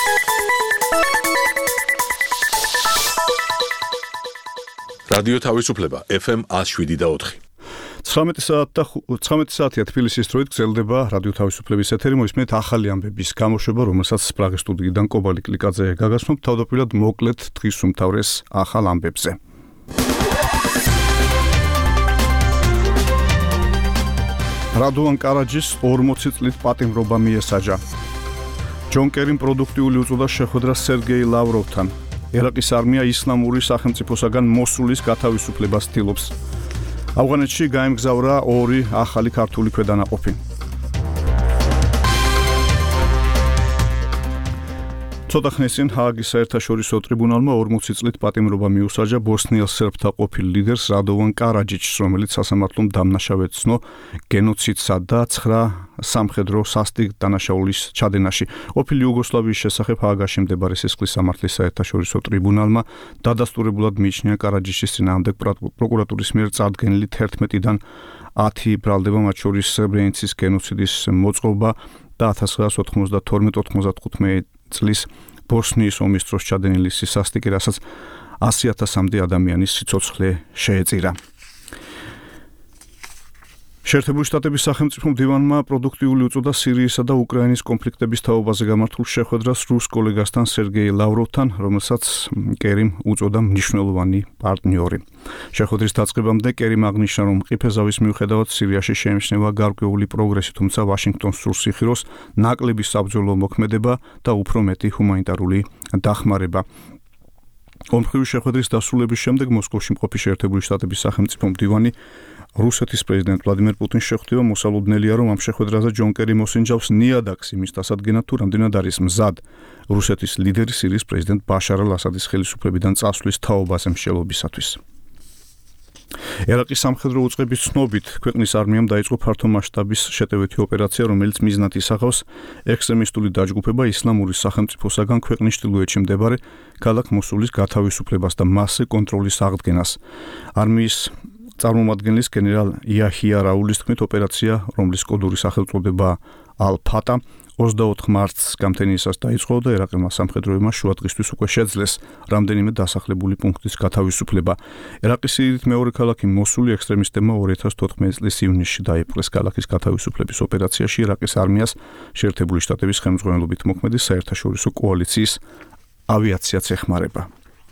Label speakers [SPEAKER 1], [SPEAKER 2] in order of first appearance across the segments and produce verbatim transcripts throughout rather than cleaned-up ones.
[SPEAKER 1] რადიო თავისუფლება ეფ ემ one oh seven და four.
[SPEAKER 2] ცხრამეტი საათი და ცხრამეტი საათია თბილისის დროით გრძელდება რადიო თავისუფლების ეთერი. მოისმენთ ახალი ამბების გამოშვება, რომელსაც პრაღის სტუდიიდან კობალი კლიკაძე გაგასმობთ. თავდაპირველად მოკლედ დღის უმთავრეს ახალ ამბებზე. რადოვან კარაჯის ორმოცი წლით პატიმრობა მიესაჯა. ჯონ კერიმ პროდუქტიული უწოდა შეხვედრა სერგეი ლავროვთან. ერაყის არმია ისლამური სახელმწიფოსაგან მოსულის გათავისუფლებას ცდილობს. ავღანეთში გაემგზავრა ორი ახალი ქართული ქვედანაყოფი. ცოტა ხნის წინ ჰააგის საერთაშორისო ტრიბუნალმა ორმოცი წლით პატიმრობა მიუსაჯა ბოსნიელ სერბთა ყოფილ ლიდერს რადოვან კარაჯიჩს, რომელიც სასამართლომ დამნაშავედ ცნო გენოციდსა და ცხრა სამხედრო სასტიკ დანაშაულის ჩადენაში. ყოფილი იუგოსლავიის შესახებ ჰააგაში მდებარე სისხლის სამართლის საერთაშორისო ტრიბუნალმა დადასტურებულად მიიჩნია კარაჯიჩის წინააღმდეგ პროკურატურის მიერ წარდგენილი თერთმეტიდან ათი ბრალდება, მათ შორის სრებრენიცის გენოციდის მოწყობა და ათას ცხრაას ოთხმოცდათორმეტ ოთხმოცდახუთმეტ წლის ბოსნიის ომის დროს ჩადენილი სასტიკი, რასაც ასი ათასამდე ადამიანის სიცოცხლე შეეწირა. შეერთებული შტატების სახელმწიფო მდივანმა პროდუქტიული უწოდა სირიისა და უკრაინის კონფლიქტების თაობაზე გამართულ შეხვედრას რუს კოლეგასთან სერგეი ლავროვთან, რომელსაც კერიმ უწოდა მნიშვნელოვანი პარტნიორი. შეხვედრის დაწყებამდე კერიმ აღნიშნა, რომ მყიფე ზავის მიუხედავად სირიაში შეიმჩნევა გარკვეული პროგრესი, თუმცა ვაშინგტონს სურს იხილოს ნაკლები საბრძოლო მოქმედება და უფრო მეტი ჰუმანიტარული დახმარება. ომხრივი შეხვედრის დასრულების შემდეგ მოსკოვში მყოფი შეერთებული შტატების სახელმწიფო მდივანი რუსეთის პრეზიდენტ ვლადიმერ პუტინს შეხვდება. მოსალოდნელია, რომ ამ შეხვედრაზე ჯონ კერი მოსინჯავს ნიადაგს იმის დასადგენად, თუ რამდენად არის მზად რუსეთის ლიდერი სირიის პრეზიდენტ ბაშარ ალ-ასადის ხელისუფლებიდან წასვლის თაობაზე მსჯელობისათვის. ერაყის სამხედრო უწყების ცნობით ქვეყნის არმიამ დაიწყო ფართო მასშტაბის შეტევითი ოპერაცია, რომელიც მიზნად ისახავს ექსტრემისტული დაჯგუფება ისლამური სახელმწიფოსაგან ქვეყნის ჩრდილოეთში მდებარე ქალაქ მოსულის გათავისუფლებას და მასზე კონტროლის აღდგენას. არმიის წარმომადგენლის გენერალ იაჰია რაულის თქმით, ოპერაცია, რომლის კოდური სახელწოდება ალ-ფატა, ოცდაოთხ მარტს გამთენიისას დაიწყო და ერაყელმა სამხედროებმა შუადღისთვის უკვე შეძლეს რამდენიმე დასახლებული პუნქტის გათავისუფლება. ერაყის სიდიდით მეორე ქალაქი მოსული ექსტრემისტებმა ორი ათას თოთხმეტი წლის ივნისში დაიპყრეს. ქალაქის გათავისუფლების ოპერაციაში ერაყის არმიას შეერთებული შტატების ხელმძღვანელობით მოქმედი საერთაშორისო კოალიციის ავიაციაც ეხმარება.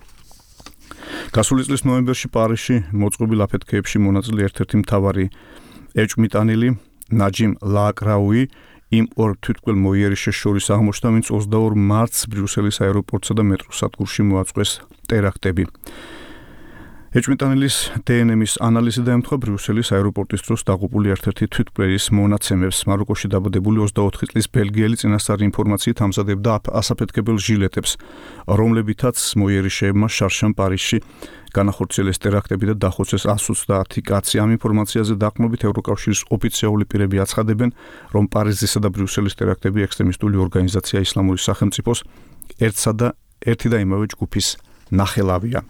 [SPEAKER 2] გასული წლის ნოემბერში პარიზში მოწყობილ აფეთქეებში მონაწილე ერთ-ერთი მთავარი ეჭვმიტანილი ნაჯიმ ლაკრაუი იმ ორ თვითმკვლელ მოიერიშეს შორის აღმოჩნდა, ვინც ოცდაორ მარტს ბრიუსელის აეროპორტსა და მეტროს სადგურში მოაწყვეს ტერაქტები. ეჭვმიტანილის დე ენ ემის ანალიზი დაემთხვა ბრიუსელის აეროპორტის დროს დაღუპული ერთ-ერთი თვითმკვლელის მონაცემებს. მაროკოში დაბადებული ოცდაოთხი წლის ბელგიელი წინასწარი ინფორმაციით ამზადებდა ასაფეთქებელ ჟილეტებს, რომლებითაც მოიერიშეებმა შარშან პარიზში განახორციელეს ტერაქტები და დახოცეს ათს ოცდაათი კაცი. ამ ინფორმაციაზე დაყრდნობით ევროკავშირის ოფიციალური პირები აცხადებენ, რომ პარიზისა და ბრიუსელის ტერაქტები ექსტრემისტული ორგანიზაცია ისლამური სახელმწიფოს ერთსა და ერთი და იმავე ჯგუფის ნახელავია.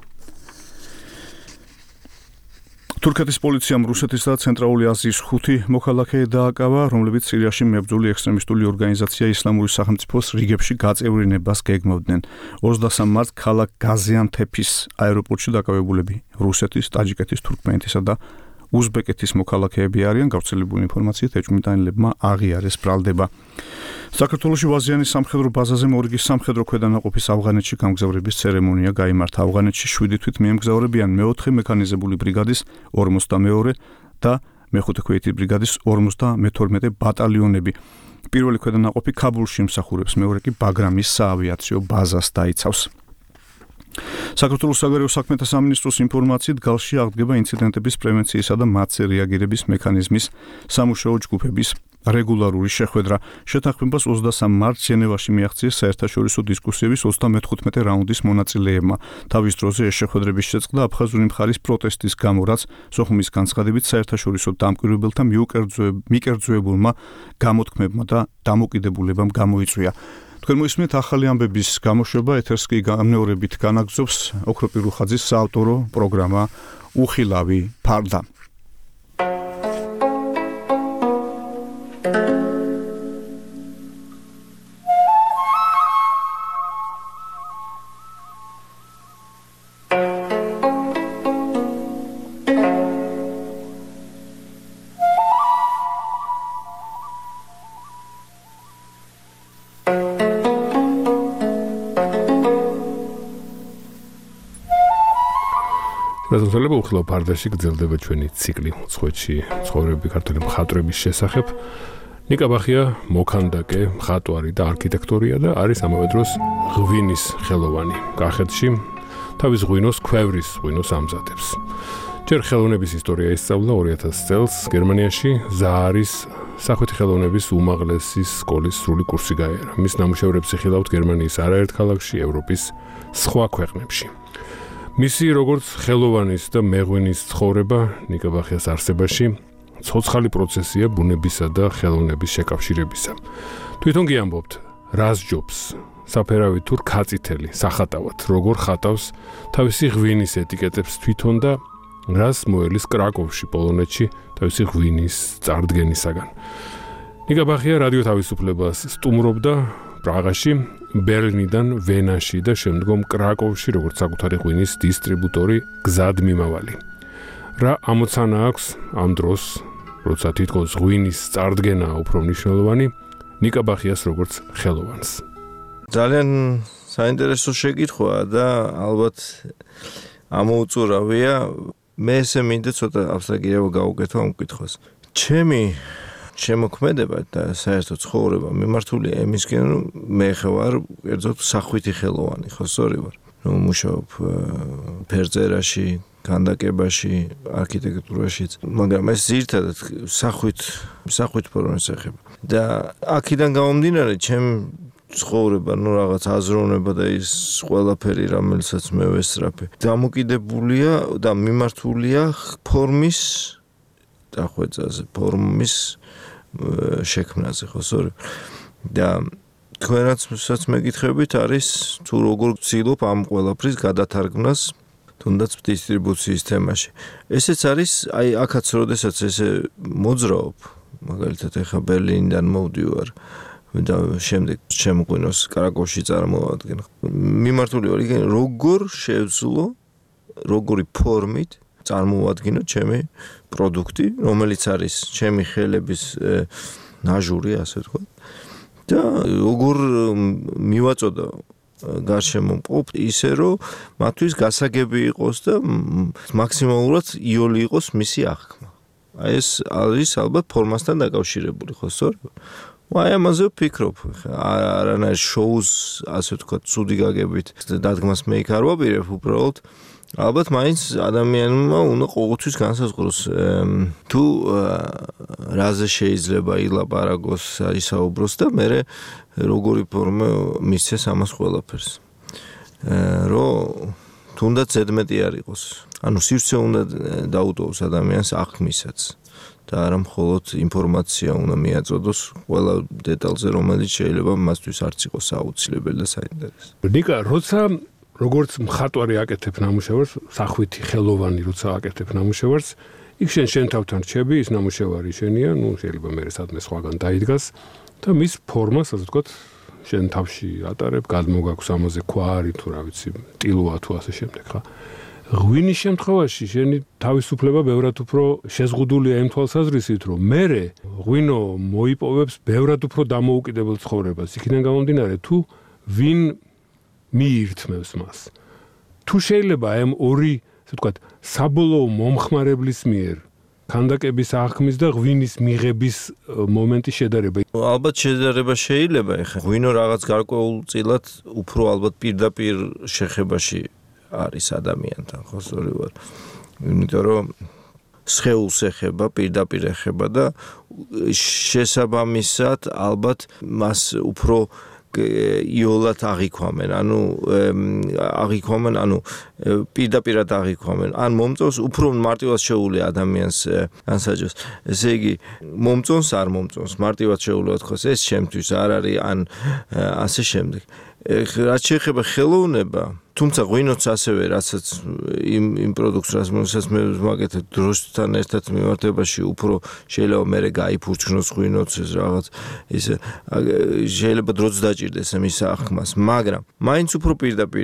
[SPEAKER 2] თურქეთის პოლიციამ რუსეთისა და ცენტრალური აზიის ხუთი მოქალაქე დააკავა, რომლებიც სირიაში მებრძოლი ექსტრემისტული ორგანიზაცია ისლამური სახელმწიფოს რიგებში გაწევრიანებას გეგმავდნენ. ოცდასამ მარტს ქალაქ გაზიანთეფის აეროპორტში დაკავებულები რუსეთის, ტაჯიკეთის, თურქმენეთისა და უზბეკეთის მოქალაქეები არიან. გავრცელებული ინფორმაციით ეჭვმიტანილებმა აღიარეს ბრალდება. საქართველოში ვაზიანის სამხედრო ბაზაზე მორიგის სამხედრო ქვედანაყოფის ავღანეთში გამგზავრების ცერემონია გაიმართა. ავღანეთში შვიდი თვით მიემგზავრებიან მეოთხე მექანიზებული ბრიგადის ორმოცდამეორე და მეხუთე ქვეითი ბრიგადის ორმოცდამეთორმეტე ბატალიონები. პირველი ქვედანაყოფი ქაბულში იმსახურებს, მეორე კი ბაგრამის საავიაციო ბაზას დაიცავს. საქართველოს საგარეო საქმეთა სამინისტროს ინფორმაციით გალში აღდგება ინციდენტების პრევენციისა და მათზე რეაგირების მექანიზმის სამუშაო ჯგუფების რეგულარული შეხვედრა. შეთანხმებას ოცდასამ მარტს ჟენევაში მიაღწიეს საერთაშორისო დისკუსიების ოცდამეთხუთმეტე რაუნდის მონაწილეებმა. თავის დროზე ეს შეხვედრების შეწყდა აფხაზური მხარის პროტესტის გამო, რაც სოხუმის განცხადებით საერთაშორისო დამკვირვებელთა მიკერძოებულმა გამოთქმებმა და დამოკიდებულებამ გამოიწვია. თქვენ მოისმენთ ახალი ამბების გამოშვება, ეთერს კი გამეორებით განაგრძობს ოქროპირ უხაძის საავტორო პროგრამა უხილავი ფარდა.
[SPEAKER 3] რაზმსალება უხილავ ფარდაში გრძელდება ჩვენი ციკლი უცხოეთში ცხოვრები ქართული მხატვრების შესახებ. ნიკა ბახია მოქანდაკე, მხატვარი და არქიტექტორია და არის ამავე დროს ღვინის ხელოვანი. კახეთში თავის ღვინოს ქვევრის ღვინოს ამზადებს. ჯერ ხელოვნების ისტორია ისწავლა ორი ათასი წელს გერმანიაში ზაარის სახვითი ხელოვნების უმაღლესი სკოლის სრული კურსი გაიარა. მის ნამუშევრებს იხილავთ გერმანიის არაერთ ქალაქში, ევროპის სხვა ქვეყნებში. მისი როგორც ხელოვანის და მეღვინის ცხოვრება ნიკა ბახიას არსებაში ცოცხალი პროცესია ბუნებისა და ხელოვნების შეკავშირებისა. თვითონ კი ამბობთ, რას ჯობს საფერავი თუ რქაწითელი სახატავად, როგორ ხატავს თავისი ღვინის ეტიკეტებს თვითონ და რას მოელის კრაკოვში, პოლონეთში თავისი ღვინის წარდგენისაგან. ნიკა ბახია რადიო თავისუფლებას სტუმრობდა პრაღაში, ბერლინიდან ვენაში და შემდგომ კრაკოვში, როგორც საკუთარი ღვინის დისტრიბუტორი, გზად მიმავალი. რა ამოცანა აქვს ამ დროს, როცა თითქოს ღვინის წარდგენა უფრო მნიშვნელოვანი, ნიკა ბახიას როგორც ხელოვანს.
[SPEAKER 4] ძალიან საინტერესო შეკითხვაა და ალბათ ამოუწურავია. მე ესე მინდა ცოტა აბსტრაგირება გავუკეთო ამ კითხვას. ჩემი შემოქმედება და საერთოდ ცხოვრება მიმართულია იმისკენ, რომ მე ხარ კერძოდ სახვითი ხელოვანი, ხო სწორი ვარ. რომ მუშაობ ფერწერაში, ქანდაკებაში, არქიტექტურაშიც, მაგრამ ეს ძირითადად სახვით, სახვით ფორმას ეხება. და აქედან გამომდინარე, ჩემ ცხოვრება, ну რაღაც აზროვნება და ის ყველაფერი, რომელსაც მე ვესწრაფე, დამოკიდებულია და მიმართულია ფორმის დახვეწაზე, ფორმის შექმნაზე, ხო სწორი? და თქვენაც მეკითხებით არის თუ როგორ ვცდილობ ამ ყველაფრის გადათარგმნას თუნდაც დისტრიბუციის თემაში. ესეც არის, აი აქაც როდესაც ესე მოძრაობ, მაგალითად ეხა ბერლინიდან მოვდივარ და შემდეგ შემოგვინოს კრაკოვში წარმოვადგენ. მიმართული ვარ იქ როგორ შევძლო, როგორი ფორმით წარმოვადგინო ჩემი პროდუქტი, რომელიც არის ჩემი ხელების ნაჟური, ასე ვთქვათ. და როგორ მივაწოდო გარშემო მყოფ ისე რომ მათთვის გასაგები იყოს და მაქსიმალურად იოლი იყოს მისი აღქმა. აი ეს არის ალბათ ფორმასთან დაკავშირებული, ხო სწორი? აი ამაზე ვფიქრობ. არანაირ შოუს, ასე ვთქვათ, ცუდი გაგებით დადგმას მე იქ არ ვაპირებ, უბრალოდ ალბათ მაინც ადამიანმა უნდა ყოველთვის განსაზღვროს თუ რაზე შეიძლება ილაპარაკოს, ისაუბროს და მე როგორი ფორმა მისცეს ამას ყველაფერს. რომ თუნდაც ზედმეტი არ იყოს. ანუ სივრცე უნდა დაუტოვოს ადამიანს აღქმისაც. და არა მხოლოდ ინფორმაცია უნდა მიაწოდოს ყველა დეტალზე, რომელიც შეიძლება მასთვის არც იყოს აუცილებელი და საინტერესო.
[SPEAKER 3] ნიკა, როცა როგორც მხატვარი აკეთებ ნამუშევარს, სახვითი ხელოვანი როცა აკეთებ ნამუშევარს, იქ შენ შენ თავთან რჩები, ის ნამუშევარი შენია, ну შეიძლება მე სადმე სხვაგან დაიდგას და მის ფორმას, ასე ვთქვათ, შენ თავში ატარებ, გადმოგაქვს ამაზე ქვარი თუ რა ვიცი, ტილოა თუ ასე შემდეგ, ხა. ღვინის შემთხვევაში შენი თავისუფლება ბევრად უფრო შეზღუდულია იმ თვალსაზრისით, რომ მე ღვინო მოიპოვებს ბევრად უფრო დამოუკიდებელ ცხოვრებას. იქიდან გამომდინარე, თუ ვინ მიირთმევს მას. თუ შეიძლება ამ ორი, ასე ვთქვათ, საბოლოო მომხმარებლის მიერ ქანდაკების აღქმის და ღვინის მიღების მომენტი შედარება.
[SPEAKER 4] ალბათ შედარება შეიძლება, ეხლა ღვინო რაღაც გარკვეულწილად უფრო ალბათ პირდაპირ შეხებაში არის ადამიანთან, ხო სწორი ვარ. იმიტომ რომ სხეულს ეხება, პირდაპირ ეხება და შესაბამისად ალბათ მას უფრო იოლად აღიქვამენ, ანუ აღიქვამენ, ანუ პირდაპირად აღიქვამენ. ან მომწონს უფრო მარტივად შეუძლია ადამიანს განსაჯოს. ესე იგი, მომწონს არ მომწონს, მარტივად შეუძლია თქოს, ეს შემთთვის არ არის, ან ასე შემდეგ. რაც შეეხება ხელოვნება, თუმცა ღვინოც ასევე, რასაც იმ იმ პროდუქტს, რასაც მე ვაკეთებ დროსთან ერთად მიმართებაში, უფრო შეიძლება მე გაიფურჩნოს ღვინოც ეს რაღაც ისე შეიძლება დროც დაჭირდეს მის აღქმას, მაგრამ მაინც უფრო პირდაპირია.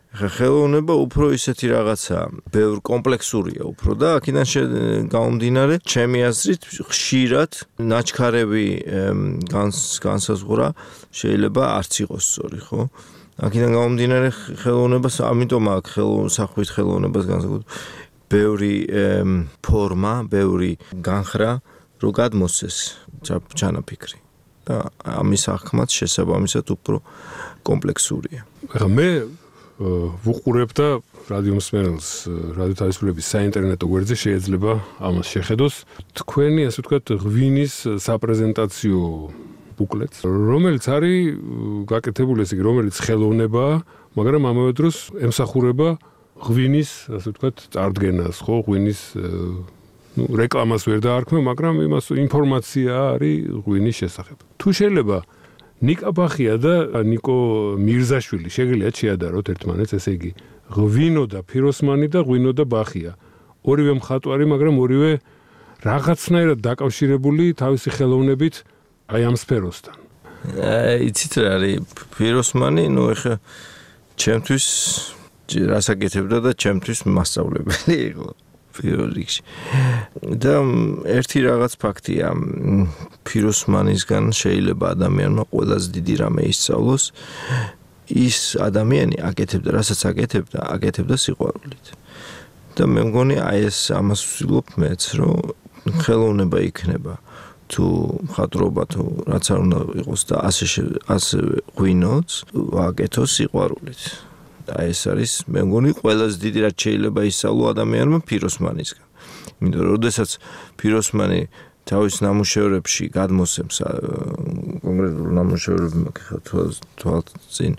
[SPEAKER 4] ხელოვნება უფრო ისეთი რაღაცა, ბევრ კომპლექსურია უფრო და აქედან გამომდინარე, ჩემი აზრით, ხშირად ნაჩქარევი განსაზღვრა შეიძლება არც იყოს სწორი, ხო? აქედან გამომდინარე ხელოვნებას, ამიტომ აქ სახვით ხელოვნებას განსაკუთრებით ბევრი ფორმა, ბევრი განხრა რო გადმოსცეს ჩანაფიქრი და ამის აღქმაც შესაბამისად უფრო კომპლექსურია.
[SPEAKER 3] ახლა მე ვუყურებ და რადიო მსმენელს, რადიო თავისუფლების საინტერნეტო გვერდზე შეიძლება ამას შეხედოს. თქვენი, ასე ვთქვათ, ღვინის საპრეზენტაციო ბუკლეტს, რომელიც არის გაკეთებული, ესე იგი, რომელიც ხელოვნებაა, მაგრამ ამავე დროს ემსახურება ღვინის, ასე ვთქვათ, წარდგენას, ხო, ღვინის ну, რეკლამას ვერ დაარქმევ, მაგრამ იმას ინფორმაცია არის ღვინის შესახებ. თუ შეიძლება ნიკა ბახია და ნიკო მირზაშვილი შეგიძლიათ შეადაროთ ერთმანეთს, ესე იგი, ღვინო და ფიროსმანი და ღვინო და ბახია. ორივე მხატვარი, მაგრამ ორივე რაღაცნაირად დაკავშირებული თავისი ხელოვნებით აი ამ სფეროსთან.
[SPEAKER 4] იცით რა არის ფიროსმანი, ну ეხა ჩემთვის რასაკეთებდა და ჩემთვის მასწავლებელი იყო პირველ რიგში. და ერთი რაღაც ფაქტია, ფიროსმანისგან შეიძლება ადამიანმა ყველაზე დიდი რამე ისწავლოს, ის ადამიანი აკეთებდა, რასაც აკეთებდა, აკეთებდა სიყვარულით. და მე მგონი აი ეს ამას ვცდილობ მეც, რომ ხელოვნება იქნება თუ მხატვრობა თუ რაც არ უნდა იყოს და ასე ასე ღვინოც ვაკეთოს სიყვარულით. აი ეს არის მე მგონი ყველაზე დიდი რაც შეიძლება ისწავლო ადამიანმა ფიროსმანისგან. იმიტომ რომ შესაძაც ფიროსმანი თავის ნამუშევრებში გადმოსცემს კონკრეტულ ნამუშევრებში თვალწინ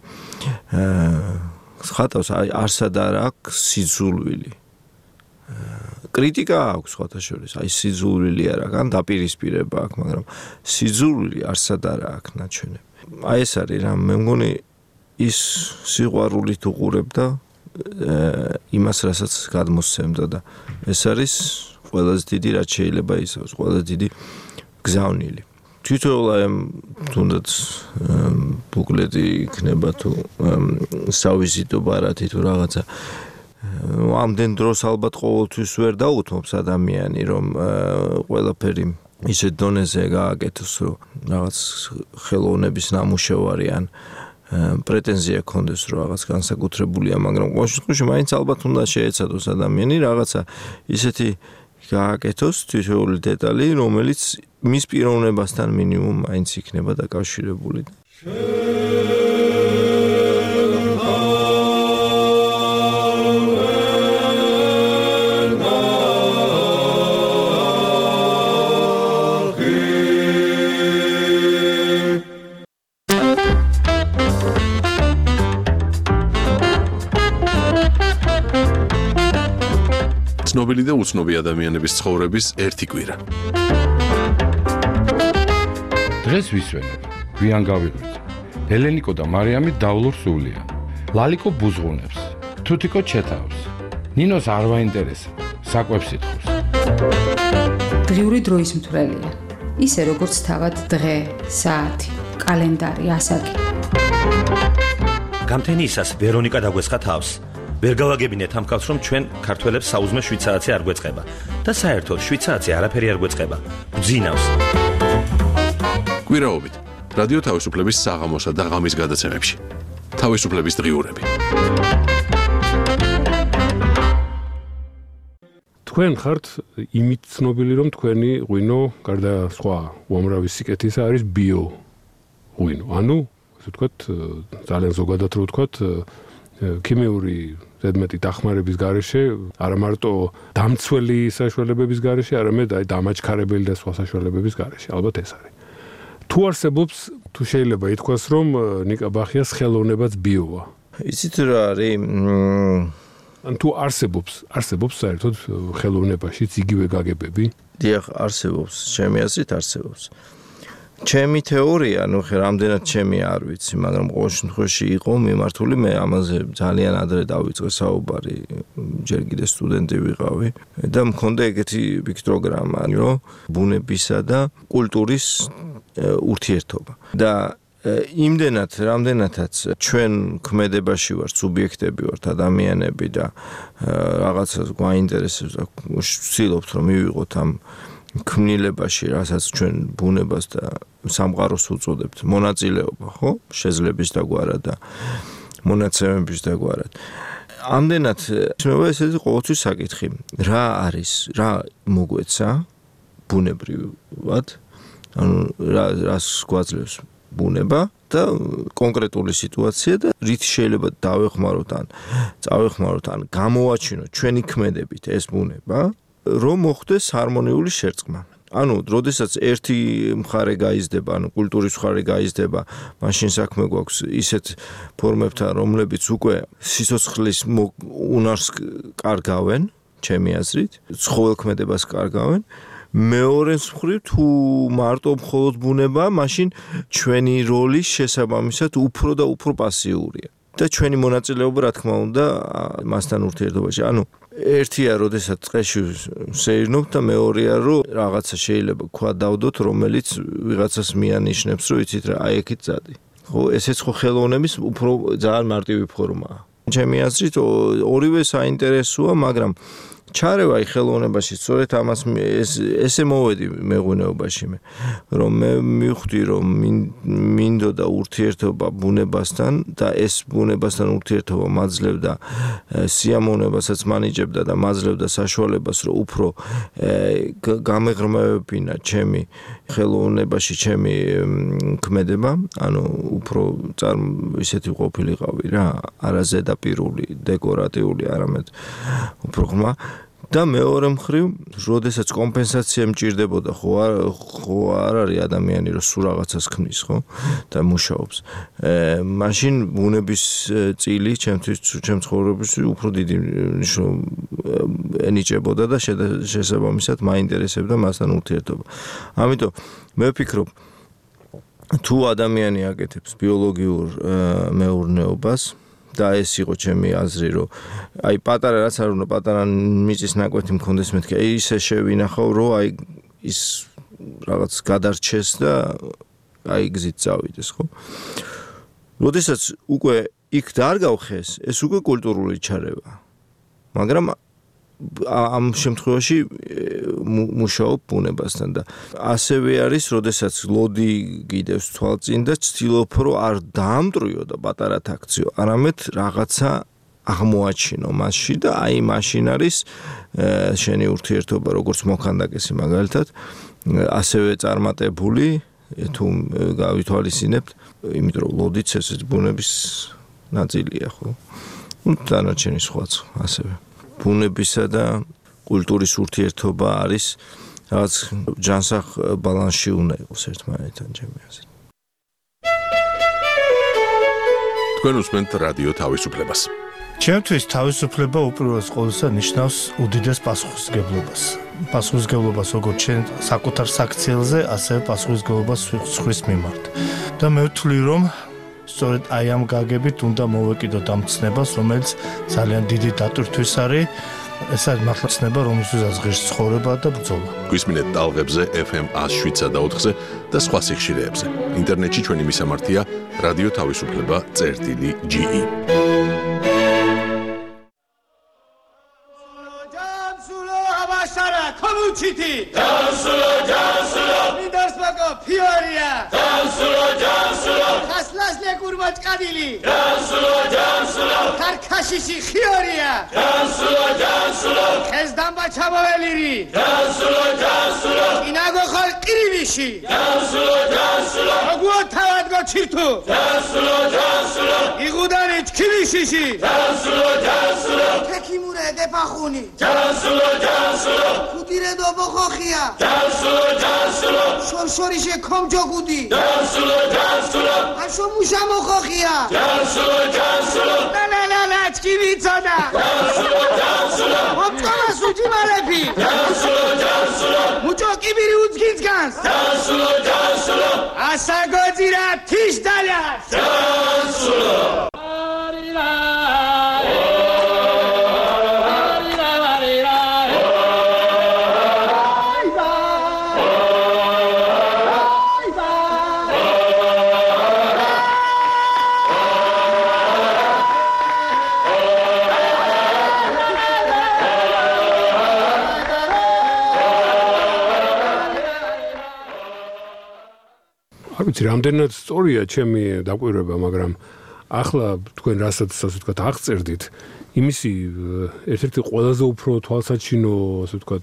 [SPEAKER 4] ხატავს არსად არ აქვს სიძულვილი. კრიტიკა აქვს სხვათა შორის, აი სიძულვილი არ აქვს, ან დაპირისპირება აქვს, მაგრამ სიძულვილი არსად არ აქვს ნაჩვენები. აი ეს არის რა, მე მგონი ის სიყვარულით უყურებდა იმას, რასაც გადმოსცემდა და ეს არის ყველაზე დიდი რაც შეიძლება ისწავლოს, ყველაზე დიდი გზავნილი. თვითონ აი თუნდაც ბუკლეტი იქნება თუ სავიზიტო ბარათი თუ რაღაცა ამდენ დროს ალბათ ყოველთვის ვერ დაუთმობს ადამიანი, რომ ყველაფერი ისეთ დონეზე გააკეთოს, რომ რაღაც ხელოვნების ნამუშევარი ან პრეტენზია ქონდეს, რომ რაღაც განსაკუთრებულია, მაგრამ ყოველ შემთხვევაში მაინც ალბათ უნდა შეეცადოს ადამიანი რაღაცა ისეთი გააკეთოს თითოეული დეტალი, რომელიც მის პიროვნებასთან მინიმუმ მაინც იქნება დაკავშირებული.
[SPEAKER 1] ცნობილი და უცნობი ადამიანების ცხოვრების ერთი კვირა.
[SPEAKER 5] დღეს ვისვენებ, გვიან გავიღვიძე. ელენიკო და მარიამი დავლურ სულიან. ლალიკო ბუზღუნებს, თუთიკო ჩეთავს. ნინოს არ ვაინტერესებს, საკვებს ითხოვს.
[SPEAKER 6] დღიური დროის მთვრელია. ისე როგორც თავად დღე, საათი, კალენდარი, ასაკი.
[SPEAKER 7] გამთენიისას ვერონიკა დაგვესხა თავს. ვერ გავაგებინეთ ამ კაცს, რომ ჩვენ ქართველებს საუზმე შვიცარიცი არ გვეწყება და საერთოდ შვიცარიცი არაფერი არ გვეწყება. ბძინავს.
[SPEAKER 1] კვირაობით რადიო თავისუფლების საღამოსა და ღამის გადაცემებში. თავისუფლების დღიურები.
[SPEAKER 3] თქვენ ხართ იმით ცნობილი, რომ თქვენი ღვინო გარდა სხვა უამრავი სიკეთისა არის ბიო ღვინო. ანუ, ასე ვთქვათ, ძალიან ზოგადად რო ვთქვათ, ქიმიური ზედმეტი დახმარების გარეშე, არა მარტო დამცველი საშუალებების გარეშე, არამედ აი დამაჩქარებელი და სხვა საშუალებების გარეშე. ალბათ ეს არის. თუ არსებობს, თუ შეიძლება ითქვას, რომ ნიკა ბახიას ხელოვნებაც ბიოა.
[SPEAKER 4] იცით რა არის?
[SPEAKER 3] ან თუ არსებობს, არსებობს საერთოდ ხელოვნებაშიც იგივე გაგებები?
[SPEAKER 4] დიახ, არსებობს, ჩემი აზრით არსებობს. ჩემი თეორია, ну ხე რამდენად ჩემი არ ვიცი, მაგრამ ყოველ შემთხვევაში იყო მიმართული, მე ამაზე ძალიან ადრე დავიწყე საუბარი, ჯერ კიდე სტუდენტი ვიყავი და მქონდა ეგეთი პიქტოგრამა, რომ ბუნებისა და კულტურის ურთიერთობა. და იმდენად, რამდენადაც ჩვენ ქმედებაში ვართ, სუბიექტები ვართ, ადამიანები და რაღაცას გვაინტერესებს და ვცდილობთ რომ მივიღოთ ამ ქმნილებაში, რასაც ჩვენ ბუნებას და სამყაროს უწოდებთ, მონაწილეობა, ხო? შეზლების დაგვარა და მონაცემების დაგვარად. ამდენად შეიძლება ესეთი ყოველთვის საკითხი, რა არის, რა მოგვეცა ბუნებრივად, ანუ რა რას გვაძლევს ბუნება და კონკრეტული სიტუაცია და რით შეიძლება დავეხმაროთ ან წავეხმაროთ ან გამოვაჩინოთ ჩვენი ქმედებით ეს ბუნება, რომ მოხდეს ჰარმონიული შერწყმა. ანუ, როდესაც ერთი მხარე გაიზრდება, ანუ კულტურის მხარე გაიზრდება, მაშინ საქმე გვაქვს ისეთ ფორმებთან, რომლებიც უკვე სიცოცხლის უნარს კარგავენ, ჩემი აზრით, ცხოველქმედებას კარგავენ. მეორეს მხრივ თუ მარტო მხოლოდ ბუნება, მაშინ ჩვენი როლი შესაბამისად უფრო და უფრო პასიურია. და ჩვენი მონაწილეობა, რა თქმა უნდა, მასთან ურთიერთობაში. ანუ ერთია, როდესაც წეში სეირნობთ და მეორეა, რომ რაღაცა შეიძლება თქვა დავდოთ, რომელიც ვიღაცას მიანიშნებს, რომ იცით რა, აი ეკით წადი. ხო, ესეც ხო ხელოვნების უფრო ძალიან მარტივი ფორმაა. ჩემი აზრით, ორივე საინტერესოა, მაგრამ ჩარევა აი ხელოვნებაში, სწორედ ამას ესე მოვედი მეღვინეობაში მე, რომ მე მივხვდი, რომ მინდოდა ურთიერთობა ბუნებასთან და ეს ბუნებასთან ურთიერთობა მაძლევდა სიამოვნებასაც მანიჭებდა და მაძლევდა საშუალებას, რომ უფრო გამეღრმავებინა ჩემი ხელოვნებაში ჩემი ქმედება, ანუ უფრო ისეთი ყოფილიყავი რა, არა ზედაპირული, დეკორატიული, არამედ უფრო ღრმა. და მეორე მხრივ, როდესაც კომპენსაცია მჭირდებოდა, ხო არ ხო არ არის ადამიანი, რომ სულ რაღაცას ქმნის, ხო? და მუშაობს. მაშინ ბუნების წილი ჩემთვის, ჩემ ცხოვრებაში უფრო დიდი ენიჭებოდა და შესაბამისად მაინტერესებდა მასთან ურთიერთობა. ამიტომ მე ვფიქრობ, თუ ადამიანი აკეთებს ბიოლოგიურ მეურნეობას და ეს იყო ჩემი აზრი, რომ აი პატარა რაც არ უნდა პატარა მიწის ნაკვეთი მქონდეს მეთქე, ისე შევინახავ, რომ აი ის რაღაც გადარჩეს და აი გზით წავიდეს, ხო? როდესაც უკვე იქ დარგავხეს, ეს უკვე კულტურული ჩარევა. მაგრამ ამ შემთხვევაში მუშაობ ბუნებასთან და ასევე არის, როდესაც ლოდი გიდევს თვალწინ და ცდილობ, რომ არ დაამტრიო და პატარა აქციო, არამედ რაღაცა აღმოაჩინო მასში და აი მაშინ არის შენი ურთიერთობა, როგორც მოქანდაკესი მაგალითად, ასევე წარმატებული, თუ გავითვალისწინებთ, იმიტომ რომ ლოდიც ეს ბუნების ნაწილია, ხო? ნუ დანარჩენი სხვაც ასევე. ბუნებისა და კულტურის ურთიერთობა არის რაღაც ჯანსაღ ბალანსში უნდა იყოს ერთმანეთთან, ჩემი აზრით.
[SPEAKER 1] თქვენ უსმენთ რადიო თავისუფლებას.
[SPEAKER 8] ჩემთვის თავისუფლება უპირველეს ყოვლისა ნიშნავს უდიდეს პასუხისმგებლობას. პასუხისმგებლობას როგორც ჩვენ საკუთარ საქციელზე, ასევე პასუხისმგებლობას სხვის მიმართ. და მე ვთვლი, რომ სწორედ აი ამ გაგებით უნდა მოვეკიდოთ ამ ცნებას, რომელიც ძალიან დიდი დატვირთვის არის. ეს არის მართლა ცნება, რომელსაც ღირს ცხოვრება და ბრძოლა.
[SPEAKER 1] გვისმინეთ ტალღებზე ეფ ემ one oh seven point eight-ზე და სხვა სიხშირეებზე. ინტერნეტში ჩვენი მისამართია რადიო თავისუფლება წერტილი ჯი ი.
[SPEAKER 9] Komuchiti Jansulo Jansulo Mindarsbako Fioria Jansulo Jansulo Khaslasle Kurmach Kadili Jansulo Jansulo Karkashishi Khioria Jansulo Jansulo Khezdamba Chaboveliri Jansulo Jansulo Inago Khol Kirivishi Jansulo Jansulo Oguo Tavadgo Chirtu Jansulo Jansulo Igudani Chkivishishi Jansulo Jansulo Tekimure Depakhuni Jansulo Jansulo Kutire dobo khokhia Jansulo Jansulo Shorshorishi Komjogudi Jansulo Jansulo Asho mushamo khokhia Jansulo Jansulo La la la la chkivitsona Jansulo Jansulo Opkona suti malepi Jansulo Jansulo Mucho kibiri udzgins Jansulo Jansulo Asa godzira tish dalas Jansulo
[SPEAKER 3] არ ვიცი, რამდენად სწორია ჩემი დაკვირვება, მაგრამ ახლა თქვენ რასაც ასე ვთქვათ აღწერდით, იმისი ერთ-ერთი ყველაზე უფრო თვალსაჩინო, ასე ვთქვათ,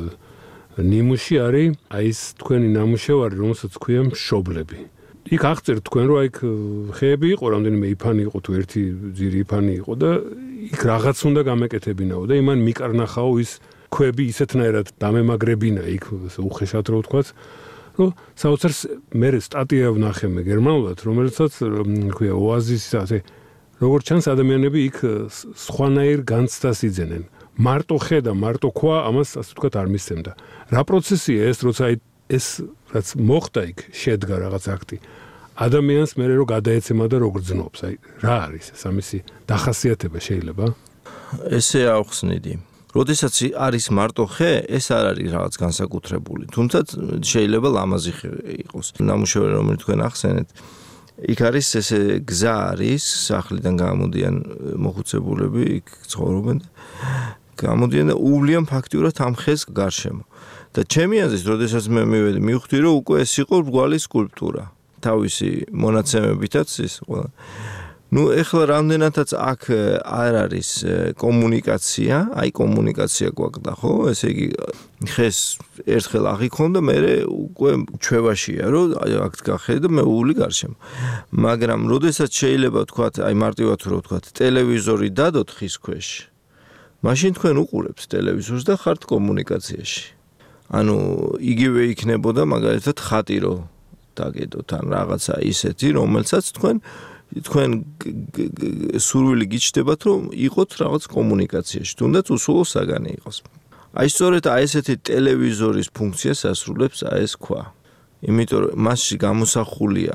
[SPEAKER 3] ნიმუში არის აი ეს თქვენი ნამუშევარი, რომელსაც ქვია მშობლები. იქ აღწერთ თქვენ, რომ აი ხეები იყო, რამდენიმე იფანი იყო თუ ერთი ძირი იფანი იყო და იქ რაღაც უნდა გამეკეთებინაო და იმან მიკარნახაო ის ქვები ისეთნაირად დამემაგრებინა იქ უხეშად რო ვთქვათ, რომ საოცარს მე სტატია ვნახე მე გერმანულად, რომელსაც ქვია ოაზისის ასე როგორც ჩანს ადამიანები იქ სხვანაირ განცდას იძენენ. მარტო ხე და მარტო ქვა ამას ასე ვთქვათ არ მისცემდა. რა პროცესია ეს, როცა აი ეს რაც მოხდა იქ შედგა რაღაც აქტი. ადამიანს მე რო გადაეცემა და რო გრძნობს, აი რა არის ეს ამისი დახასიათება შეიძლება?
[SPEAKER 4] ესე ავხსნიდი. როდესაც არის მარტო ხე, ეს არ არის რაღაც განსაკუთრებული. თუმცა შეიძლება ლამაზი ხე იყოს. ნამუშევარი რომელიც თქვენ ახსენეთ, იქ არის ესე გზა არის, სახლიდან გამოდიან მოხუცებულები, იქ ცხოვრობენ. გამოდიან და უვლიან ფაქტიურად ამ ხეს გარშემო. და ჩემი აზრით, როდესაც მე მივედი, მივხვდი, რომ უკვე ეს იყო რგვალი სკულპტურა. თავისი მონაცემებითაც ის ყველა. ნუ ეხლა რამდენადაც აქ არ არის კომუნიკაცია, აი კომუნიკაცია გვაქვს ხო? ესე იგი ხეს ერთხელ აღიქონ და მე უკვე ჩვევაშია, რომ აქ გახედ და მე უვლი გარშემო. მაგრამ როდესაც შეიძლება ვთქვათ, აი მარტივად რო ვთქვათ, ტელევიზორი დადოთ ხის ქვეშ. მაშინ თქვენ უყურებთ ტელევიზორს და ხართ კომუნიკაციაში. ანუ იგივე იქნებოდა მაგალითად ხატი რო დაგედოთ ან რაღაცა ისეთი, რომელსაც თქვენ თქვენ სურვილი გიჩნდებათ, რომ იყოთ რაღაც კომუნიკაციაში, თუნდაც უსულო საგანი იყოს. აი სწორედ აი ესეთი ტელევიზორის ფუნქციას ასრულებს აი ეს ქვა. იმიტომ რომ მასში გამოსახულია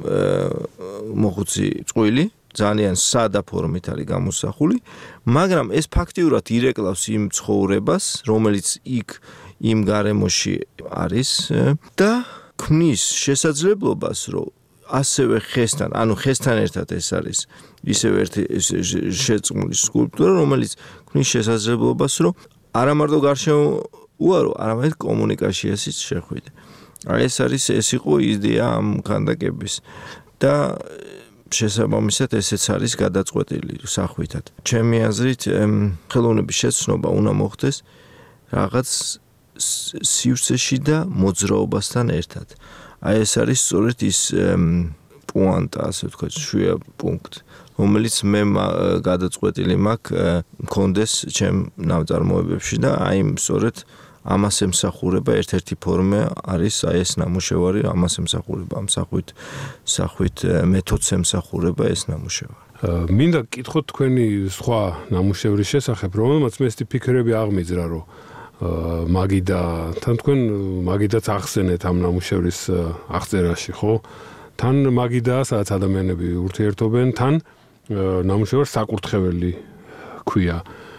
[SPEAKER 4] მოხუცი წყვილი, ძალიან სადა ფორმით არის გამოსახული, მაგრამ ეს ფაქტიურად ირეკლავს იმ ცხოვრებას, რომელიც იქ იმ გარემოში არის და ქმნის შესაძლებლობას, რომ ასევე ხესთან, ანუ ხესთან ერთად ეს არის ისევ ერთი შეწყმული სკულპტურა, რომელიც ქმნის შესაძლებლობას, რომ არა მარტო გარშემო უარო, არამედ კომუნიკაციაშიც შეხვიდე. აი ეს არის ეს იყო იდეა ამ ქანდაკების და შესაბამისად ესეც არის გადაწყვეტილი სახვითად. ჩემი აზრით, ხელოვნების შეცნობა უნდა მოხდეს რაღაც სივრცეში და მოძრაობასთან ერთად. აი ეს არის სწორედ ის პუანტა, ასე ვთქვათ, შვია პუნქტი, რომელიც მე გადაწყვეტილი მაქვს მქონდეს ჩემ ნაწარმოებებში და აი სწორედ ამას ემსახურება ერთ-ერთი ფორმა არის აი ეს ნამუშევარი, ამას ემსახურება, ამ სახვით სახვით მეთოდს ემსახურება ეს ნამუშევარი.
[SPEAKER 3] მინდა გკითხოთ თქვენი სხვა ნამუშევრის შესახებ, რომელმაც მე ეს ფიქრები აღმიძრა, რომ მაგიდა, თან თქვენ მაგიდაც ახსენეთ ამ ნამუშევრის აღწერაში, ხო? თან მაგიდაა, სადაც ადამიანები ურთიერთობენ, თან ნამუშევარს საკურთხეველი ქვია.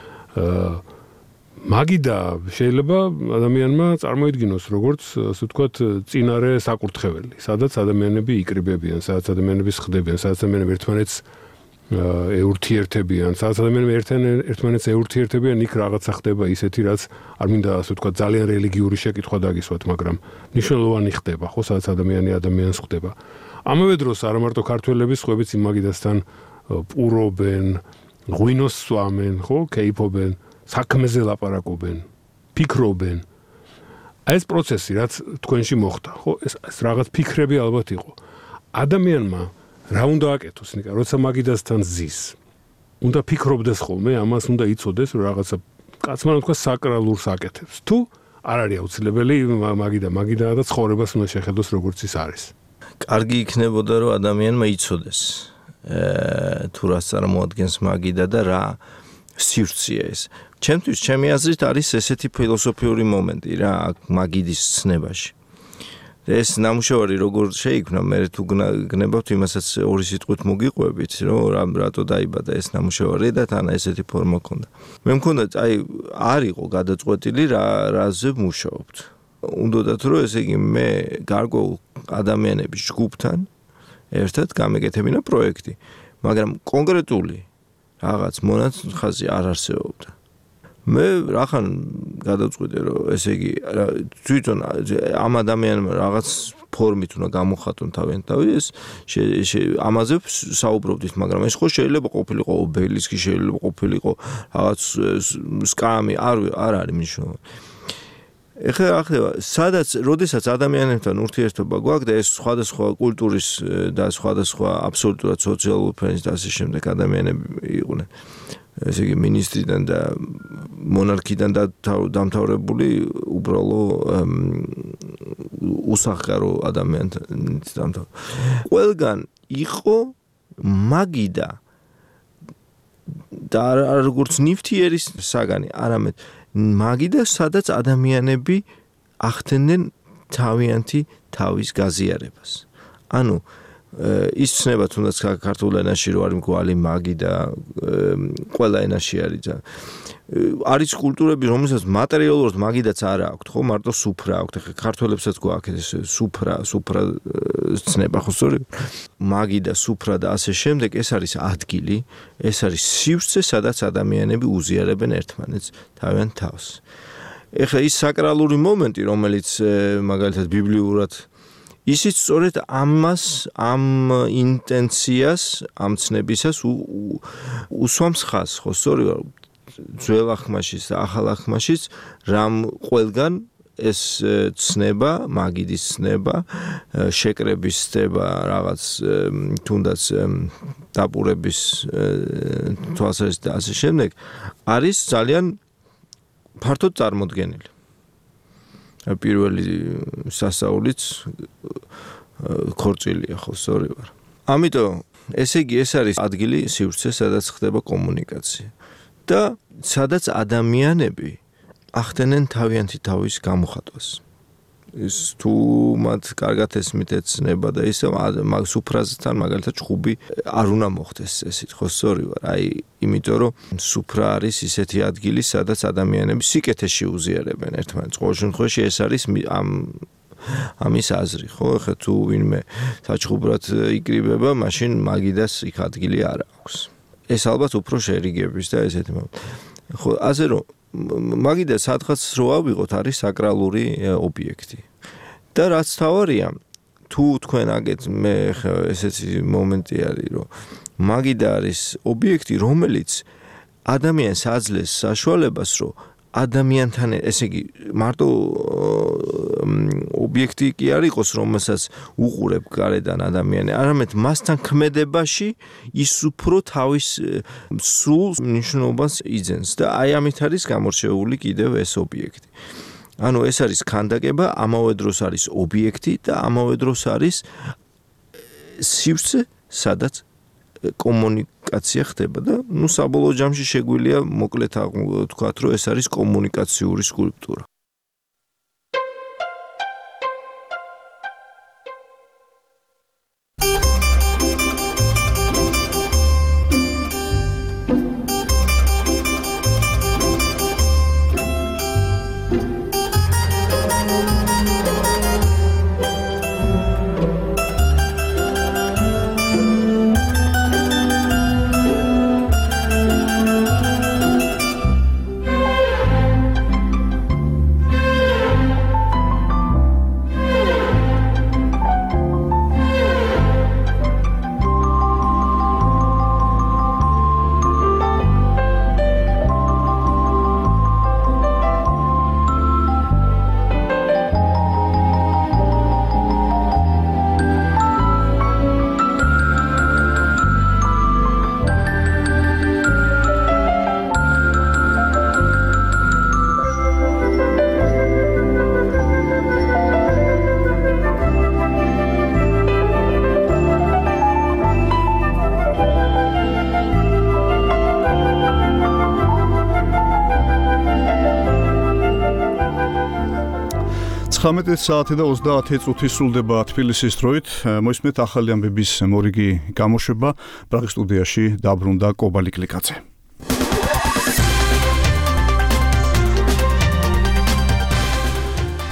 [SPEAKER 3] მაგიდა შეიძლება ადამიანმა წარმოიდგინოს როგორც, ასე ვთქვათ, წინარე საკურთხეველი, სადაც ადამიანები იკრიბებიან, სადაც ადამიანები სხდებიან, სადაც ადამიანები ერთმანეთს ეურთიერთებიან, სადაც ადამიანები ერთმანეთს ეურთიერთებიან, იქ რაღაცა ხდება ისეთი, რაც არ მინდა ასე ვთქვათ, ძალიან რელიგიური შეკითხვა დაგისვათ, მაგრამ მნიშვნელოვანი ხდება, ხო, სადაც ადამიანი ადამიანს ხვდება. ამავე დროს არა მარტო ქართველები, სხვაებიც იმ მაგიდასთან პურობენ, ღვინოს სვამენ, ხო, კეიფობენ, საქმეზე ლაპარაკობენ, ფიქრობენ. აი ეს პროცესი, რაც თქვენში მოხდა, ხო, ეს რაღაც ფიქრები ალბათ იყო. ადამიანმა რა უნდა აკეთოს, ნიკა, როცა მაგიდასთან ზის. უნდა ფიქრობდეს ხოლმე, ამას უნდა იცოდეს, რომ რაღაცა კაცმა თქვა საკრალურს აკეთებს. თუ არ არის აუცილებელი მაგიდა, მაგიდაა და ცხოვრებას უნდა შეხედოს როგორც ის არის.
[SPEAKER 4] კარგი იქნებოდა, რომ ადამიანმა იცოდეს, თუ რას წარმოადგენს მაგიდა და რა სივრცეა ეს. ჩემთვის, ჩემი აზრით არის ესეთი ფილოსოფიური მომენტი რა მაგიდის ცნებაში. ეს ნამუშევარი როგორ შეიქმნა, მე თუ გნებავთ იმასაც ორი სიტყვით მოგიყვებით, რომ რატო დაიბადა ეს ნამუშევარი და თან ესეთი ფორმა ჰქონდა. მე მქონდა, აი, არ იყო გადაწყვეტილი რა რაზე მუშაობთ. უნდათ რომ ესე იგი მე გარკვეულ ადამიანების ჯგუფთან ერთად გამეკეთებინა პროექტი, მაგრამ კონკრეტული რაღაც მონახაზი არ არსებობდა. მე რახან გადავწყვიტე რომ ესე იგი თვითონ ამ ადამიანმა რაღაც ფორმით უნდა გამოხატონ თავიანთ თავის ამაზე საუბრობდით მაგრამ ეს ხო შეიძლება ყოფილიყო ობელისკი შეიძლება ყოფილიყო რაღაც სკამი არ არ არის მნიშვნელოვანი ეხლა ახლა სადაც როდესაც ადამიანებთან ურთიერთობა გვაქვს და ეს სხვადასხვა კულტურის და სხვადასხვა აბსოლუტურად სოციალური ფენის და ასე შემდეგ ადამიანები იყვნენ ესე იგი მინისტრიდან და მონარქიდან და დამთავრებული უბრალო უსახკარო ადამიანთან დამთავრებული ყველგან იყო მაგიდა და როგორც ნივთიერის საგანი არამედ მაგიდა სადაც ადამიანები ახდენენ თავიანთი თავის გაზიარებას ანუ ის ცნება თუნდაც ქართულ ენაში რო არის მგვალი მაგი და ყველა ენაში არის არის კულტურები რომელსაც მატერიალურად მაგიდაც არ აქვს ხო მარტო სუფრა აქვს ხა ქართველებსაც გვაქვს ეს სუფრა სუფრა ცნება ხო სწორი მაგი და სუფრა და ასე შემდეგ ეს არის ადგილი ეს არის სივრცე სადაც ადამიანები უზიარებენ ერთმანეთს თავიანთ თავს ეხლა ის საკრალური მომენტი რომელიც მაგალითად ბიბლიურად ისიც სწორედ ამას ამ ინტენციას ამ ცნებისას უსვამს ხაზს ხო სწორი ძველ ახმაშიც და ახალ ახმაშიც რამ ყველგან ეს ცნება მაგიდის ცნება შეკრების ცნება რაღაც თუნდაც დაპურების თვალსაზრისით და ასე შემდეგ არის ძალიან ფართოდ წარმოდგენილი პირველი სასაულიც ქორწილია ხო სწორი ვარ ამიტომ ესე იგი ეს არის ადგილი სივრცე სადაც ხდება კომუნიკაცია და სადაც ადამიანები ახდენენ თავიანთი თავის გამოხატვას ის თუ მათ კარგად ესმით ეცნება და ისე მაგ სუფრაზთან მაგალითად ჭუბი არ უნდა მოხდეს ესეთ ხო სწორი ვარ აი იმიტომ რომ სუფრა არის ისეთი ადგილი სადაც ადამიანები სიკეთეში უზიარებენ ერთმანეთს ყოველ შემთხვევაში ეს არის ამ ამის აზრი ხო ხა თუ ვინმე საჭუბრად იკრიბება მაშინ მაგიდას იქ ადგილი არ აქვს ეს ალბათ უფრო შერიგების და ესეთი ხო ასე რომ მაგიდა სადღაც რო ავიღოთ არის საკრალური ობიექტი და რაც თავარია თუ თქვენ აგეთ მე ესეთი მომენტი არის რომ მაგიდა არის ობიექტი რომელიც ადამიანს აძლევს საშუალებას რომ ადამიანთან ესე იგი მარტო ობიექტი კი არ იყოს რომელსაც უყურებ გარედან ადამიანი არამედ მასთან ქმედებაში ის უფრო თავის სულ მნიშვნელობას იძენს და აი ამით არის გამორჩეული კიდევ ეს ობიექტი ანუ ეს არის ქანდაკება ამავე დროს არის ობიექტი და ამავე დროს არის სივრცე სადაც კომუნიკაცია ხდება და ნუ საბოლოო ჯამში შეგვიძლია მოკლედ ვთქვათ რომ ეს არის კომუნიკაციური სკულპტურა
[SPEAKER 2] ცხრამეტი საათი და ოცდაათი წუთი სრულდება თბილისის დროით. მოისმენთ ახალი ამბების მორიგი გამოშვება. პრაღის სტუდიაში დაბრუნდა კობალი კლიკაძე.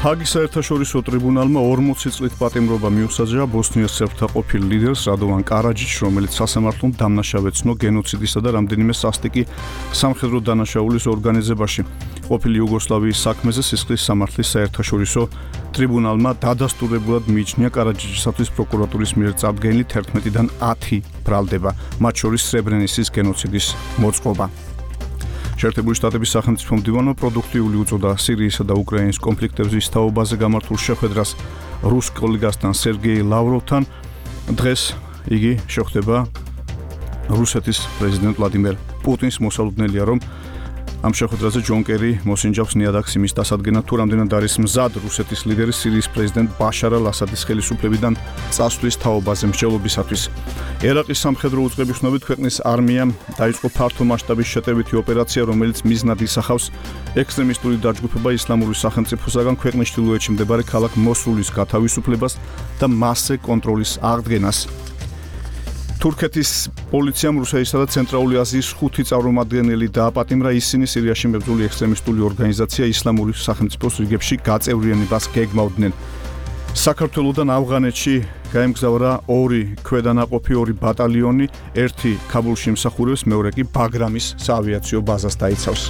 [SPEAKER 2] ჰაგის საერთაშორისო ტრიბუნალმა ორმოცი წლით პატიმრობა მიუსაჯა ბოსნიურ სერბთა ყოფილ ლიდერს რადოვან კარაჯიჩს, რომელიც სასამართლომ დამნაშავე ცნო გენოციდისა და რამდენიმე სასტიკი სამხედრო დანაშაულის ორგანიზებაში. ყოფილი იუგოსლავიის საქმეზე სისხლის სამართლის საერთაშორისო ტრიბუნალმა დადასტურებულად მიიჩნია კარაჯიჩისათვის პროკურატურის მიერ წარდგენილი თერთმეტიდან ათი ბრალდება, მათ შორის სრებრენიცის გენოციდის მოწყობა. შეერთებული შტატების სახელმწიფო მდივანმა პროდუქტიული უწოდა სირიისა და უკრაინის კონფლიქტების თაობაზე გამართულ შეხვედრას რუს კოლეგასთან სერგეი ლავროვთან. დღეს იგი შეხვდება რუსეთის პრეზიდენტ ვლადიმერ პუტინს. მოსალოდნელია, რომ ამ შეხვედრაზე ჯონ კერი მოსინჯავს ნიადაგს იმის დასადგენად, თუ რამდენად არის მზად რუსეთის ლიდერი სირიის პრეზიდენტ ბაშარ ალ-ასადის ხელისუფლებიდან წასვლის თაობაზე მსჯელობისათვის. ერაყის სამხედრო უწყების ცნობით ქვეყნის არმიამ დაიწყო ფართო მასშტაბის შეტევითი ოპერაცია, რომელიც მიზნად ისახავს ექსტრემისტული დაჯგუფება ისლამური სახელმწიფოსაგან ქვეყნის ჩრდილოეთში მდებარე ქალაქ მოსულის გათავისუფლებას და მასზე კონტროლის აღდგენას. თურქეთის პოლიციამ რუსეთისა და ცენტრალური აზიის ხუთი წარმომადგენელი დააპატიმრა, ისინი სირიაში მებრძოლი ექსტრემისტული ორგანიზაცია ისლამური სახელმწიფოს რიგებში გაწევრიანებას გეგმავდნენ. საქართველოდან ავღანეთში გაემგზავრა ორი ქვედანაყოფი, ორი ბატალიონი, ერთი ქაბულში იმსახურებს, მეორე კი ბაგრამის საავიაციო ბაზას დაიცავს.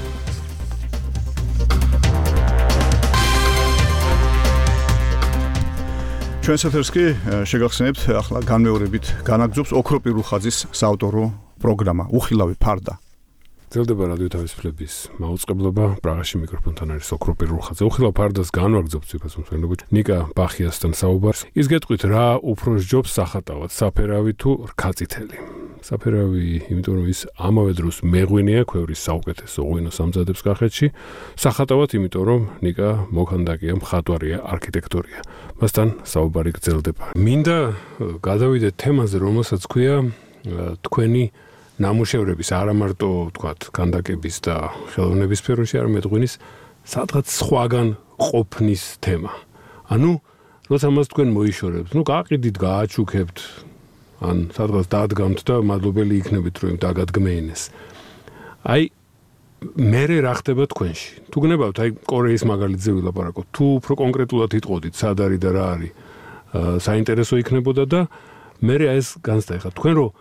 [SPEAKER 2] ჩვენს ეთერს კი შეგახსენებთ, ახლა განმეორებით განაგრძობს ოქროპი რუხაძის საავტორო პროგრამა უხილავი ფარდა.
[SPEAKER 3] ძლდება რადიო თავისუფლების მაუწყებლობა, პრაღაში მიკროფონთან არის ოქროპი რუხაძე. უხილავ ფარდას განვაგრძობთ ციფროსმცველობთ ნიკა ბახიასთან საუბარს. ის გეტყვით რა უფრო სჯობს სახატავად, საფერავი თუ რქაწითელი. საფერავი, იმიტომ რომ ის ამავე დროს მეღვინეა, ქვევრის საუკეთესო ღვინოს ამზადებს კახეთში. სახატავად, იმიტომ რომ ნიკა მოქანდაკეა, მხატვარია, არქიტექტორია. მასთან საუბარი გრძელდება. მინდა გადავიდეთ თემაზე, რომელსაც ქვია თქვენი ნამუშევრების არა მარტო თქვათ კანდაკების და ხელოვნების სფეროში, არამედ ღვინის სადღაც სხვაგან ყოფნის თემა. ანუ როცა მას თქვენ მოიშორებთ, ნუ გაყიდით, გააჩუქებთ, ან სადღაც დადგამთ და მადლობელი იქნებით, რომ დაგადგმეინეს. აი მერე რა ხდება თქვენში? თუ გნებავთ, აი კორეის მაგალითზე ვილაპარაკოთ, თუ უფრო კონკრეტულად იტყოდით, სად არის და რა არის, საინტერესო იქნებოდა და მერე ეს განცდა ეხლა თქვენ რომ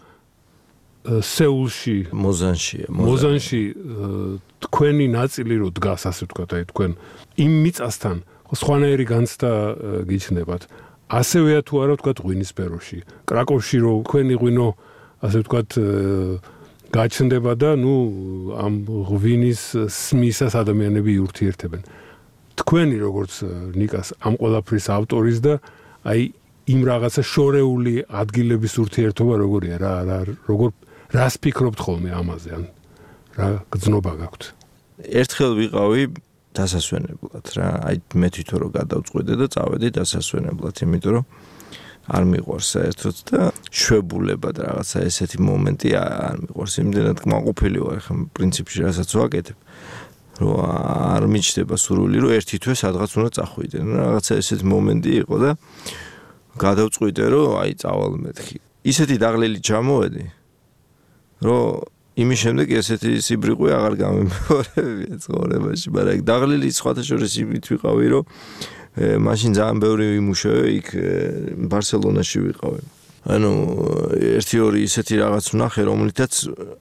[SPEAKER 3] სეულში,
[SPEAKER 4] მოზანშია,
[SPEAKER 3] მოზანში თქვენი ნაწილი რო დგას, ასე ვთქვათ, აი თქვენ იმ მიწასთან სხვანაირი განცდა გიჩნდებათ. ასევეა თუ არა ვთქვათ ღვინის სფეროში. კრაკოვში რო თქვენი ღვინო, ასე ვთქვათ, გაჩნდება და ნუ ამ ღვინის სმისას ადამიანები იურთიერთებენ. თქვენი როგორც ნიკას ამ ყველაფრის ავტორის და აი იმ რაღაცა შორეული ადგილების ურთიერთობა როგორია, რა რა როგორ რას ფიქრობთ ხოლმე ამაზე, ან რა გრძნობა გაქვთ?
[SPEAKER 4] ერთხელ ვიყავი დასასვენებლად რა, აი მე თვითონ რო გადავწყვეტე და წავედი დასასვენებლად, იმიტომ რომ არ მიყვარს საერთოდ და შვებულებად რაღაცა ესეთი მომენტი არ მიყვარს, იმდენად კმაყოფილი ვარ ხა პრინციპში რასაც ვაკეთებ, რომ არ მიჩნდება სურვილი, რომ ერთი თვე სადღაც უნდა წახვიდე. რაღაცა ესეთი მომენტი იყო და გადავწყვიტე, რომ აი წავალ მეთქი. ისეთი დაღლილი ჩამოვედი, რომ იმის შემდეგ ესეთი სიბრიყვე აღარ გამემეორებია ცხოვრებაში, მაგრამ დაღლილი სხვათა შორის იმით ვიყავი, რომ მაშინ ძალიან ბევრი ვიმუშავე, იქ ბარსელონაში ვიყავი. ანუ ერთი ორი ისეთი რაღაც ვნახე, რომლითაც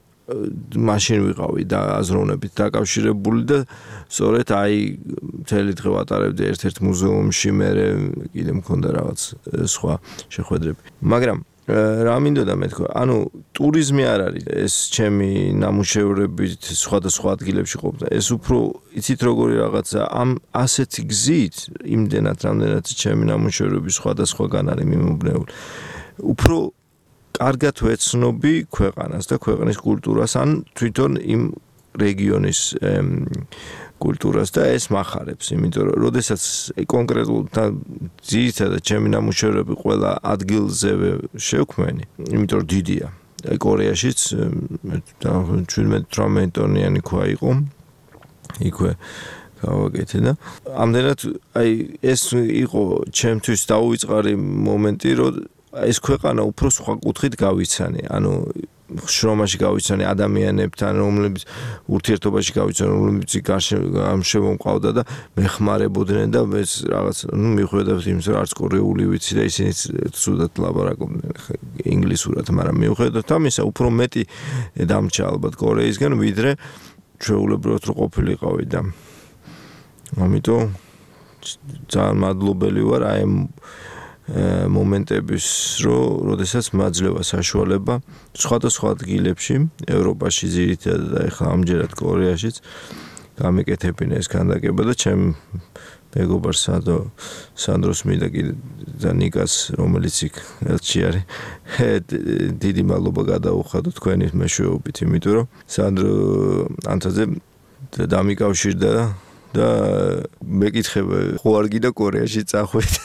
[SPEAKER 4] მაშინ ვიყავი და აზროვნებით დაკავშირებული და სწორედ აი მთელი დღე ვატარებდი ერთ-ერთ მუზეუმში, მე კიდე მქონდა რაღაც სხვა შეხვედრები. მაგრამ რა მინდოდა მეთქვა, ანუ ტურიზმი არ არის ეს ჩემი ნამუშევრებით სხვადასხვა ადგილებში ყოფნა. ეს უფრო იცით როგორი რაღაცა ამ ასეთი გზით, იმდენად რამდენად ჩემი ნამუშევრები სხვადასხვაგან არის მიმობნეული. უფრო კარგად ვეცნობი ქვეყანას და ქვეყნის კულტურას, ან თვითონ იმ რეგიონის კულტურას და ეს მახარებს, იმიტომ რომ როდესაც კონკრეტულად და ძირითადად ჩემი ნამუშევრები ყველა ადგილზე შევქმენი, იმიტომ რომ დიდია. კორეაშიც შვიდმეტ თვრამეტ ტონიანი ქვა იყო. იქვე გავაკეთე და ამდენად აი ეს იყო ჩემთვის დაუვიწყარი მომენტი, რომ ეს ქვეყანა უფრო სხვა კუთხით გავიცანი. ანუ შრომაში გავიცანი ადამიანებთან, რომლებიც ურთიერთობაში გავიცანი, რომლებიც გარშემო მყავდა და მეხმარებოდნენ და ეს რაღაც, ну, მიუხედავად იმისა, რომ არც კორეული ვიცი და ისინი ცუდად ლაპარაკობდნენ ინგლისურად, მაგრამ მიუხედავად ამისა, უფრო მეტი დამჭა ალბათ კორეისგან, ვიდრე ჩვეულებრივად რო ყოფილიყავი და ამიტომ ძალიან მადლობელი ვარ აი ამ მომენტების, რომ როდესაც მაძლევა საშუალება სხვადასხვა ადგილებში, ევროპაში ძირითადად და ეხლა ამჯერად კორეაშიც გამეკეთებინა ეს ქანდაკება და ჩემ მეგობარ სანდრო სანდროს მინდა და ნიკას, რომელიც იქ ელჩი არის, დიდი მადლობა გადაუხადო თქვენი მეშვეობით, იმიტომ რომ სანდრო ანთაძე დამიკავშირდა და მეკითხება ხო არ გინდა კორეაში წახვიდე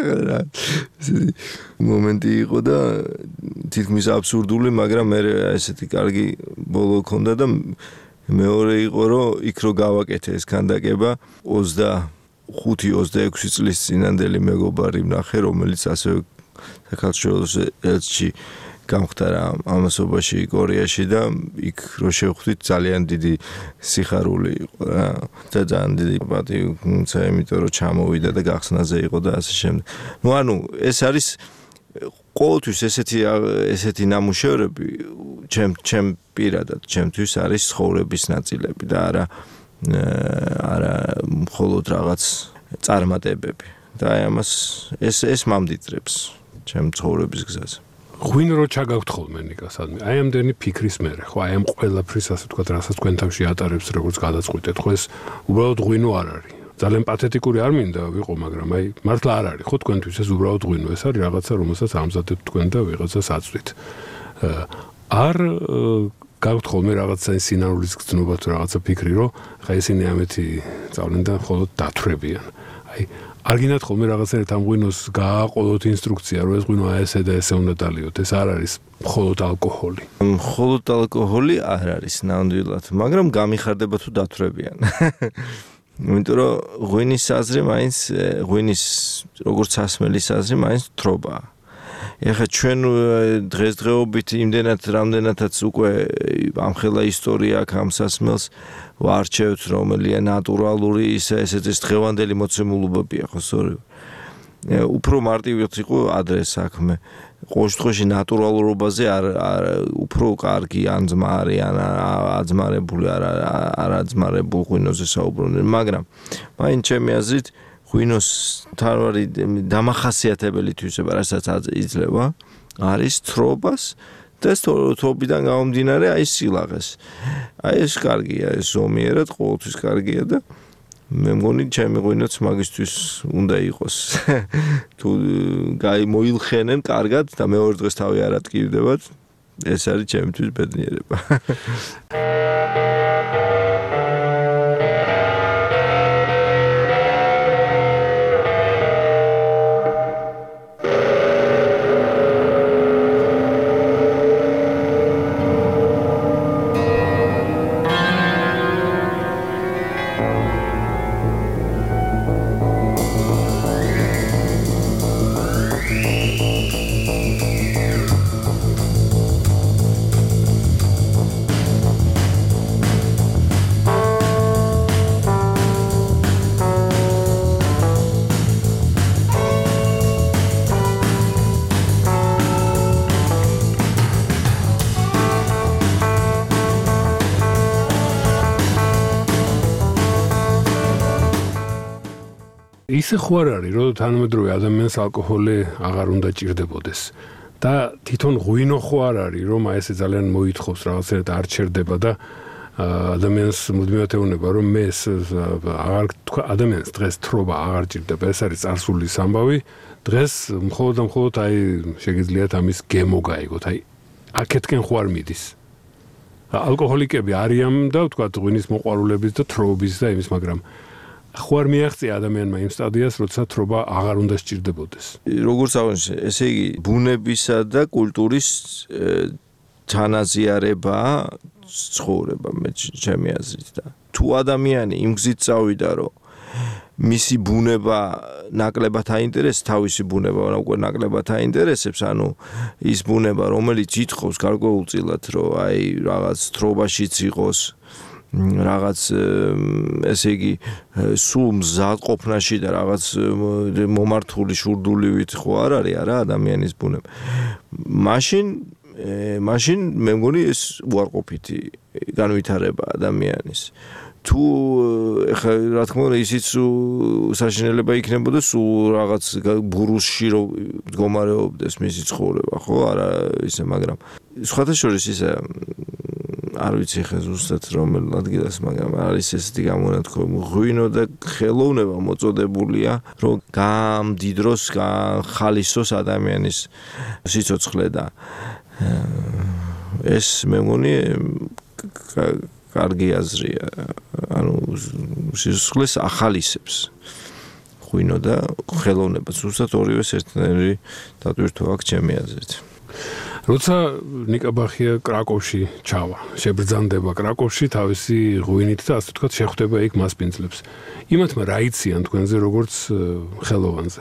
[SPEAKER 4] მომენტი იყო და თითქმის აბსურდული, მაგრამ მე ესეთი კარგი ბოლო ჰქონდა და მეორე იყო რომ იქ რო გავაკეთე ეს ქანდაკება ოცდახუთი ოცდაექვსი წლის წინანდელი მეგობარი ვნახე, რომელიც ასევე საქართველოს ელჩი გამختარა ამასობაში კორეაში და იქ რო შევხვდით ძალიან დიდი სიხარული იყო რა და ძალიან დიდი პატივი მქონდა, იმიტომ რომ ჩამოვიდა და გახსნაზე იყო და ასე შემდეგ. ნუ ანუ ეს არის ყოველთვის ესეთი ესეთი ნამუშევრები ჩემ ჩემ პირადად ჩემთვის არის ცხოვრების ნაწილები და არა არა მხოლოდ რაღაც წარმატებები და აი ამას ეს ეს მამდიდრებს ჩემ ცხოვრების გზაზე.
[SPEAKER 3] ღვინო რო ჩაგავთ ხოლმე ნიკასადმე. აი ამდენი ფიქრის მერე, ხო, აი ამ ყველაფრის ასე ვთქვათ, რასაც თქვენ თავში ატარებს, როგორც გადაწყვეტეთ, ხო ეს უბრალოდ ღვინო არ არის. ძალიან პათეტიკური არ მინდა ვიყო, მაგრამ აი მართლა არ არის, ხო თქვენთვის ეს უბრალოდ ღვინო, ეს არის რაღაცა, რომელსაც ამზადებთ თქვენ და ვიღაცას აწვით. არ გავთ ხოლმე რაღაცა სინარულის გზნობა თუ რაღაცა ფიქრი, რომ ხა ისინი ამეთი წავლენ და მხოლოდ დათვრებიან. აი არ გინდათ ხოლმე რაღაცა ამ ღვინოს გააყოლოთ ინსტრუქცია, რომ ეს ღვინო ესე და ესე უნდა დალიოთ, ეს არ არის მხოლოდ ალკოჰოლი.
[SPEAKER 4] მხოლოდ ალკოჰოლი არ არის ნამდვილად, მაგრამ გამიხარდება თუ დათვრებიან. იმიტომ რომ ღვინის აზრი მაინც ღვინის როგორც სასმელის აზრი მაინც თრობაა. ეხლა ჩვენ დღესდღეობით იმდენად რამდენადაც უკვე ამხელა ისტორია აქვს ამ სასმელს ვარჩევთ, რომელია ნატურალური, ისე ესეც ეს დღევანდელი მოცემულობებია, ხო სწორედ. უფრო მარტივად იყო ადრე საქმე. ყოველ შემთხვევაში ნატურალურობაზე არ უფრო კარგი ან ძმარი ან აძმარებული არ არაძმარებულ ღვინოზე საუბრობდნენ, მაგრამ მაინც ჩემი აზრით ღვინოს თავარი დამახასიათებელი თვისება, რასაც იძლევა, არის თრობას და თრობიდან გამომდინარე აი სილაღეს. აი ეს კარგია, ეს ზომიერად ყოველთვის კარგია და მე მგონი ჩემი ღვინოც მაგისთვის უნდა იყოს. თუ გაი მოილხენენ კარგად და მეორე დღეს თავი არ ატკივდებათ, ეს არის ჩემთვის ბედნიერება. ისე ხო არ არის, რომ თანამედროვე ადამიანს ალკოჰოლი აღარ უნდა ჭირდებოდეს. და თვითონ ღვინო ხო არ არის, რომ აი ესე ძალიან მოითხოვს რაღაცა არ ჩერდება და ადამიანს მუდმივად ეუბნება, რომ მე ეს აღარ ადამიანს დღეს თრობა აღარ ჭირდება, ეს არის წარსულის ამბავი. დღეს მხოლოდ და მხოლოდ აი შეგიძლიათ ამის გემო გაიგოთ. აი აქეთკენ ხო არ მიდის. ალკოჰოლიკები არიან და ვთქვათ ღვინის მოყვარულების და თროობის და იმის, მაგრამ ხო არ მიაღწია ადამიანმა იმ სტადიას, როცა თრობა აღარ უნდა სჭირდებოდეს. როგორც აღნიშნე, ესე იგი ბუნებისა და კულტურის თანაზიარება ცხოვრება მე ჩემი აზრით და თუ ადამიანი იმ გზით წავიდა, რომ მისი ბუნება ნაკლებად აინტერესებს, თავისი ბუნება უკვე ნაკლებად აინტერესებს, ანუ ის ბუნება, რომელიც ითხოვს გარკვეულწილად, რომ აი რაღაც თრობაშიც იყოს, რაღაც ესე იგი სულ მზადყოფნაში და რაღაც მომართული შურდულივით ხო არ არის არა ადამიანის ბუნება. მაშინ მაშინ მე მგონი ეს უარყოფითი განვითარება ადამიანის. თუ ეხლა რა თქმა უნდა ისიც საშინელება იქნებოდა სულ რაღაც ბურუსში რომ მდგომარეობდეს მისი ცხოვრება, ხო? არა ისე, მაგრამ სხვათა შორის ისე არ ვიცი ხა ზუსტად რომელ ადგილას, მაგრამ არის ესეთი გამონათქვამი, ღვინო და ხელოვნება მოწოდებულია, რომ გამდიდროს, განხალისოს ადამიანის სიცოცხლე და ეს მე მგონი კარგი აზრია, ანუ სიცოცხლეს ახალისებს ღვინო და ხელოვნება, ზუსტად ორივეს ერთნაირი დატვირთვა აქვს ჩემი აზრით.
[SPEAKER 3] როცა ნიკა ბახია კრაკოვში ჩავა, შებრძანდება კრაკოვში თავისი ღვინით და ასე ვთქვათ შეხვდება იქ მასპინძლებს. იმათმა რა იციან თქვენზე როგორც ხელოვანზე?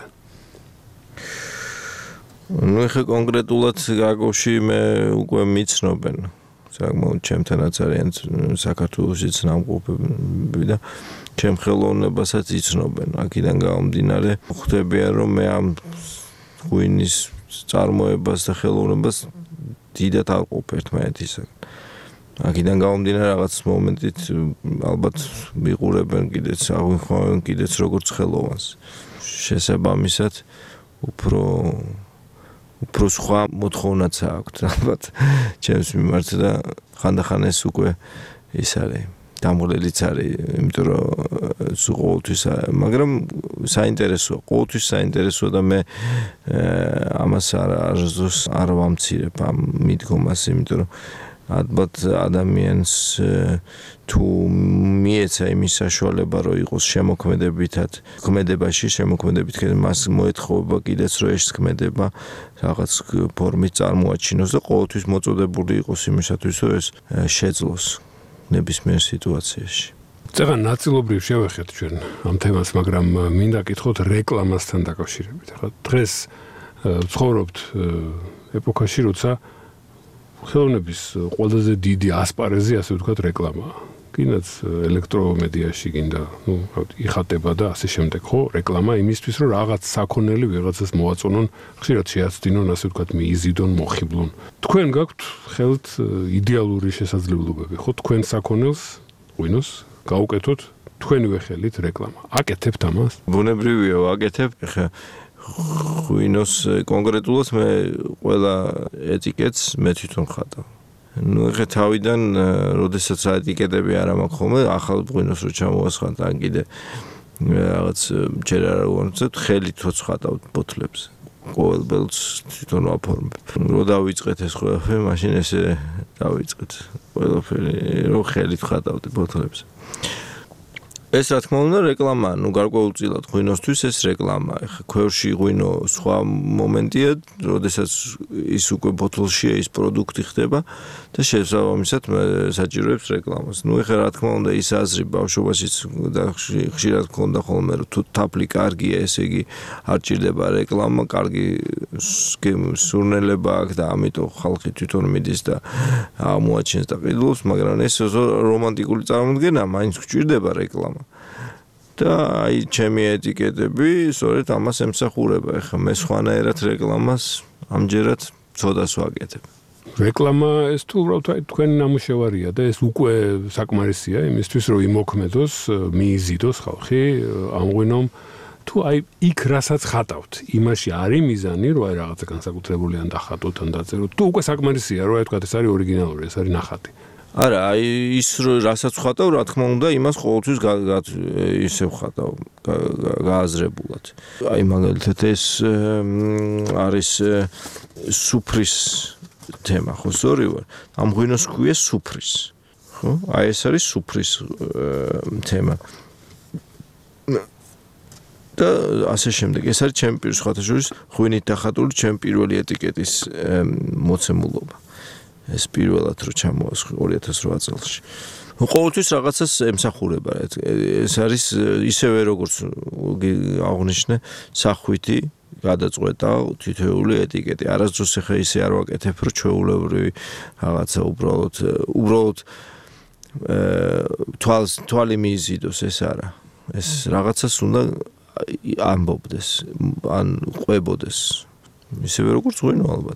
[SPEAKER 4] ნუ ეხლა კონკრეტულად კრაკოვში მე უკვე მიცნობენ. საკმაოდ ჩემთანაც არიან საქართველოსიც ნამყოფები და ჩემ ხელოვნებასაც იცნობენ. აქედან გამომდინარე, ხვდებიან რომ მე ამ ღვინის წარმოებას და ხელოვნებას დიდად არ ყოფ ერთმანეთისაგან. აქედან გამომდინარე რაღაც მომენტით ალბათ მიყურებენ კიდეც, აღვიხმავენ კიდეც როგორც ხელოვანს. შესაბამისად უფრო უფრო სხვა მოთხოვნაც აქვს ალბათ ჩემს მიმართ და ხანდახან ეს უკვე ის არის დამღლელიც არის, იმიტომ რომ სულ ყოველთვის, მაგრამ საინტერესოა, ყოველთვის საინტერესოა და მე ამას არ არასდროს არ ვამცირებ ამ მიდგომას, იმიტომ რომ ალბათ ადამიანს თუ მიეცა იმის საშუალება, რომ იყოს შემოქმედებითად, ქმედებაში, შემოქმედებით მას მოეთხოვება კიდეც რომ ეს ქმედება რაღაც ფორმით წარმოაჩინოს და ყოველთვის მოწოდებული იყოს იმისათვის, რომ ეს შეძლოს ნებისმიერ სიტუაციაში.
[SPEAKER 3] წეგან ნაწილობრივ შევეხეთ ჩვენ ამ თემას, მაგრამ მინდა კითხოთ რეკლამასთან დაკავშირებით. ახლა დღეს ცხოვრობთ ეპოქაში, როცა ხელოვნების ყველაზე დიდი ასპარეზი, ასე ვთქვათ, რეკლამაა. კიდაც ელექტრომედიაში გინდა, ну, იხატება და ასე შემდეგ, ხო? რეკლამა იმისთვის, რომ რაღაც საქონელი ვიღაცას მოაწონონ, ხშირად შეაცდინონ, ასე ვთქვათ, მიიზიდონ, მოხიბლონ. თქვენ გაქვთ ხელთ იდეალური შესაძლებლობები, ხო? თქვენ საქონელს, ღვინოს გაუკეთოთ თქვენივე ხელით რეკლამა. აკეთებთ ამას?
[SPEAKER 4] ბუნებრივია, ვაკეთებ. ეხლა ღვინოს კონკრეტულად მე ყველა ეტიკეტს მე თვითონ ხატავ. ნუ ეხლა თავიდან, როდესაც ეტიკეტები არ მაქვს ხოლმე, ახალ ღვინოს რო ჩამოვასხათ, ან კიდე რაღაც ჯერ არ ვამცებ, ხელით ვცხატავ ბოთლებს. ყოველ ბელს თვითონ ვაფორმებ. რო დავიწყეთ ეს ყველაფერი, მაშინ ესე დავიწყეთ. ყველაფერი რო ხელით ვხატავდი ბოთლებს. ეს რა თქმა უნდა რეკლამაა, ნუ გარკვეულწილად ღვინოსთვის ეს რეკლამაა. ეხლა ქვევრში ღვინო სხვა მომენტია, როდესაც ის უკვე ბოთლშია, ის პროდუქტი ხდება და შესაბამისად საჭიროებს რეკლამას. ნუ ეხლა რა თქმა უნდა ის აზრი ბავშვობაშიც და ხშირად მქონდა ხოლმე, რომ თუ თაფლი კარგია, ესე იგი არ ჭირდება რეკლამა, კარგი სურნელება აქვს და ამიტომ ხალხი თვითონ მიდის და ამოაჩენს და ყიდულობს, მაგრამ ეს რომანტიკული წარმოდგენა, მაინც გჭირდება რეკლამა. და აი ჩემი ეტიკეტები სწორედ ამას ემსახურება. ეხლა მე სხვანაირად რეკლამას ამჯერად ცოდას ვაკეთებ.
[SPEAKER 3] რეკლამა ეს თუ უბრალოდ თქვენი ნამუშევარია და ეს უკვე საკმარისია იმისთვის, რომ იმოქმედოს, მიიზიდოს ხალხი ამ ღვინომ. თუ აი იქ რასაც ხატავთ, იმაში არის მიზანი, რომ აი რაღაცა განსაკუთრებული ან დახატოთ, ან დაწეროთ. თუ უკვე საკმარისია, რომ აი თქვა ეს არის ორიგინალური, ეს არის ნახატი.
[SPEAKER 4] არა, აი ის რასაც ხატავ, რა თქმა უნდა, იმას ყოველთვის ისევ ხატავ გააზრებულად. აი მაგალითად ეს არის სუფრის თემა, ხო, სწორი ვარ. ამ ღვინოს ქვია სუფრის. ხო? აი ეს არის სუფრის თემა. და ასე შემდეგ. ეს არის ჩემი პირველი სხვათა შორის ღვინით დახატული ჩემი პირველი ეტიკეტის მოცემულობა. ეს პირველად რო ჩამოას ორი ათას რვა წელს. ყოველთვის რაღაცას ემსახურება. ეს არის ისევე როგორც აღნიშნე სახვითი გადაწყვეტა თითოეული ეტიკეტი. არასდროს ახლა ისე არ ვაკეთებ, რომ ჩვეულებრივი რაღაცა უბრალოდ უბრალოდ თვალს თვალი მიიზიდოს ეს არა. ეს რაღაცას უნდა ამბობდეს, ან ყვებოდეს. ისევე როგორც ღვინო ალბათ.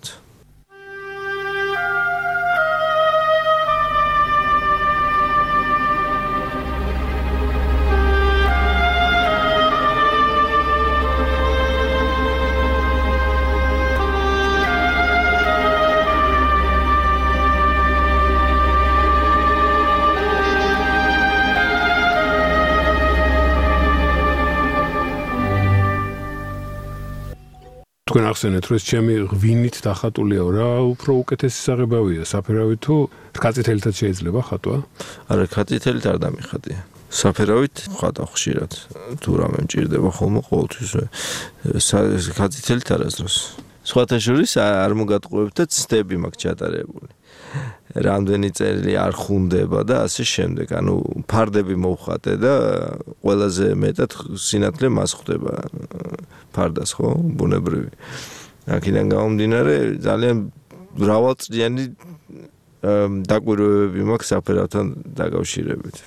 [SPEAKER 3] თქვენ ახსენეთ, რომ ეს ჩემი ღვინით დახატულია რა, უფრო უკეთესი საღებავია, საფერავით თუ რქაწითელითაც შეიძლება ხატვა?
[SPEAKER 4] არა, რქაწითელით არ დამიხატია. საფერავით ხატავ ხშირად. თუ რამე მჭირდება ხოლმე ყოველთვის რქაწითელით არასდროს. სხვათა შორის არ მოგატყუებთ და ცდები მაქვს ჩატარებული. რამდენი წელი არ ხუნდება და ასე შემდეგ. ანუ ფარდები მოვხატე და ყველაზე მეტად სინათლე მას ხვდება ფარდას, ხო? ბუნებრივი. აქედან გამომდინარე ძალიან მრავალწლიანი დაკვირვებები მაქვს საფერავთან დაკავშირებით.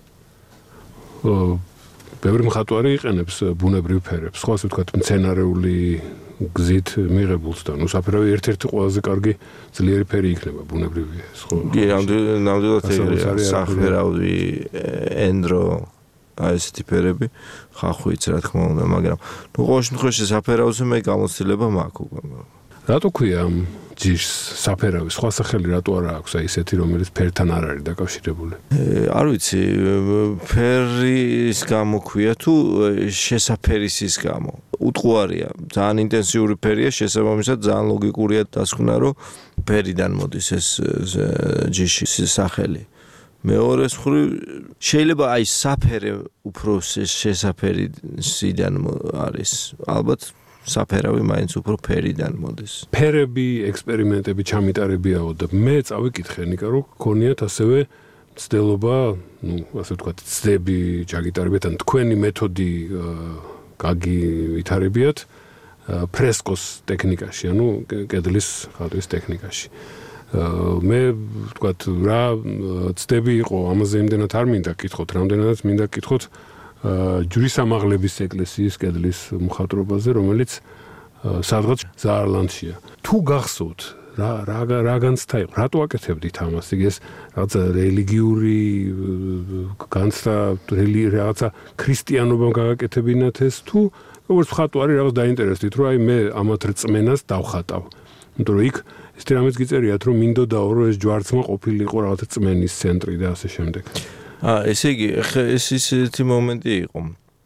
[SPEAKER 3] ბევრი მხატვარი იყენებს ბუნებრივ ფერებს, ხო, ასე ვთქვათ, მცენარეული გზით მიღებულს და ნუ საფერავი ერთ-ერთი ყველაზე კარგი ძლიერი ფერი იქნება ბუნებრივია, ხო?
[SPEAKER 4] კი, ნამდვილად ეგრეა. საფერავი, ენდრო, აი ესეთი ფერები, ხახვიც რა თქმა უნდა, მაგრამ ნუ ყოველ შემთხვევაში საფერავზე მე გამოცდილება მაქვს უკვე.
[SPEAKER 3] რატო ქვია ამ ჯიშს საფერავი? სხვა სახელი რატო არა აქვს აი ესეთი, რომელიც ფერთან არ არის დაკავშირებული?
[SPEAKER 4] არ ვიცი, ფერის გამო ქვია თუ შესაფერისის გამო. უტყუარია, ძალიან ინტენსიური ფერია, შესაბამისად ძალიან ლოგიკურია დასკვნა, რომ ფერიდან მოდის ეს ჯიშის სახელი. მეორეს მხრივ შეიძლება აი საფერე უფრო შესაფერისიდან არის. ალბათ საფერავი მაინც უფრო ფერიდან მოდის.
[SPEAKER 3] ფერები, ექსპერიმენტები ჩამიტარებიაო და მე წავიკითხე ნიკა, რომ გქონიათ ასევე ცდელობა, ну, ასე ვთქვათ, ცდები ჩაგიტარებიათ, ან თქვენი მეთოდი გაგივითარებიათ ფრესკოს ტექნიკაში, ანუ კედლის ხატვის ტექნიკაში. მე ვთქვათ, რა ცდები იყო, ამაზე იმდენად არ მინდა გკითხოთ, რამდენადაც მინდა გკითხოთ ჯვრისამაღლების ეკლესიის კედლის მხატვრობაზე, რომელიც სადღაც ზაარლანდშია. თუ გახსოვთ, რა რა რა განცდა იყო, რატო აკეთებდით ამას? იგი ეს რაღაცა რელიგიური განცდა, რაღაცა ქრისტიანობამ გაგაკეთებინათ ეს თუ როგორც მხატვარი რაღაც დაინტერესდით, რომ აი მე ამათ რწმენას დავხატავ. იმიტომ რომ იქ ეს რამეც გიწერიათ, რომ მინდოდაო, რომ ეს ჯვარცმა ყოფილიყო რაღაცა წმენის ცენტრი და ასე შემდეგ.
[SPEAKER 4] აა ესე იგი, ეს ისეთი მომენტი იყო.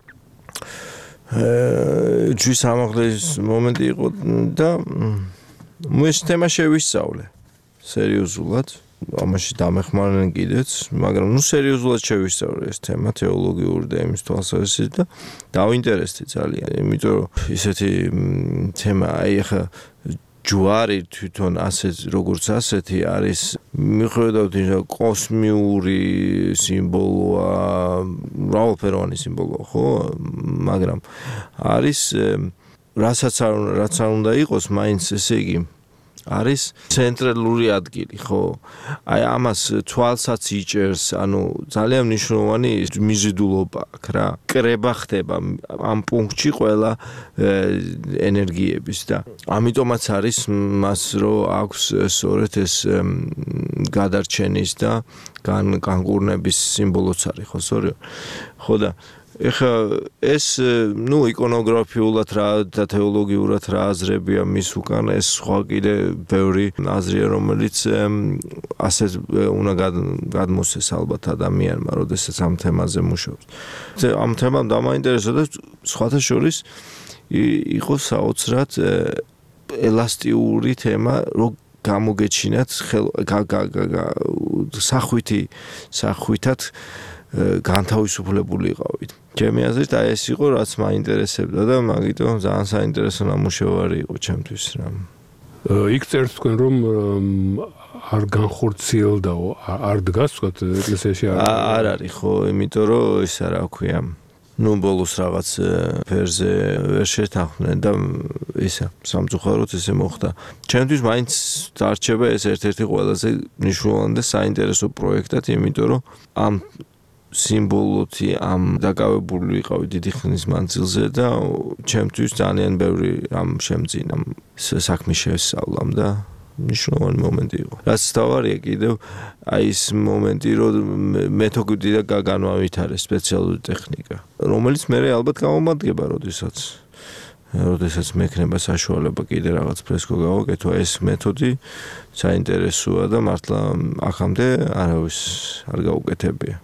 [SPEAKER 4] აა ჯვის ამაღლების მომენტი იყო და მე ეს თემა შევისწავლე სერიოზულად. ამაში დამეხმარნენ კიდეც, მაგრამ ნუ სერიოზულად შევისწავლე ეს თემა თეოლოგიური და იმის თვალსაზრისით და დავინტერესდი ძალიან. იმიტომ რომ ისეთი თემა, აი ახლა ჯვარი თვითონ ასეთ როგორც ასეთი არის მიხედავთ რომ კოსმიური სიმბოლოა, მრავალფეროვანი სიმბოლოა, ხო? მაგრამ არის რასაც რაც არ უნდა იყოს, მაინც ესე იგი არის ცენტრალური ადგილი, ხო? აი ამას თვალსაც იჭერს, ანუ ძალიან მნიშვნელოვანი მიზიდულობა აქვს რა. კრება ხდება ამ პუნქტში ყველა ენერგიების და ამიტომაც არის მას რომ აქვს სწორედ ეს გადარჩენის და განკურნების სიმბოლოც არის, ხო, სწორია? ხო და ეხა ეს ნუ იკონოგრაფიულად რა და თეოლოგიურად რა აზრებია მის უკან ეს სხვა კიდე ბევრი აზრია რომელიც ასეთ უნდა გადმოსცეს ალბათ ადამიანმა როდესაც ამ თემაზე მუშაობს. ამ თემამ დამაინტერესა და სხვათა შორის იყო საოცრად ელასტიური თემა რომ გამოგეჩინათ სახვითი სახვითად განთავისუფლებული იყავით. ჩემი აზრით აი ეს იყო რაც მაინტერესებდა და მაგიტომ ძალიან საინტერესო ნამუშევარი იყო ჩემთვის რა.
[SPEAKER 3] იქ წერს თქვენ რომ არ განხორციელდაო, არ დგას თქვათ ეკლესიაში არ
[SPEAKER 4] არ არის ხო, იმიტომ რომ ის რა ქვია ნუ ბოლოს რაღაც ფერზე ვერ შეთანხმდნენ და ისა სამწუხაროდ ესე მოხდა. ჩემთვის მაინც დარჩება ეს ერთ-ერთი ყველაზე მნიშვნელოვანი და საინტერესო პროექტად, იმიტომ რომ ამ სიმბოლოთი ამ დაკავებული ვიყავი დიდი ხნის მანძილზე და ჩემთვის ძალიან ბევრი რამ შემძინა საქმის შესწავლამ და მნიშვნელოვანი მომენტი იყო. რაც თავარია კიდევ აი ეს მომენტი რომ მეთოდი და განავითარეს სპეციალური ტექნიკა, რომელიც მე ალბათ გამომადგება, როდესაც როდესაც მექნება საშუალება კიდე რაღაც ფრესკო გავაკეთო, ეს მეთოდი საინტერესოა და მართლა აქამდე არავის არ გაუკეთებია.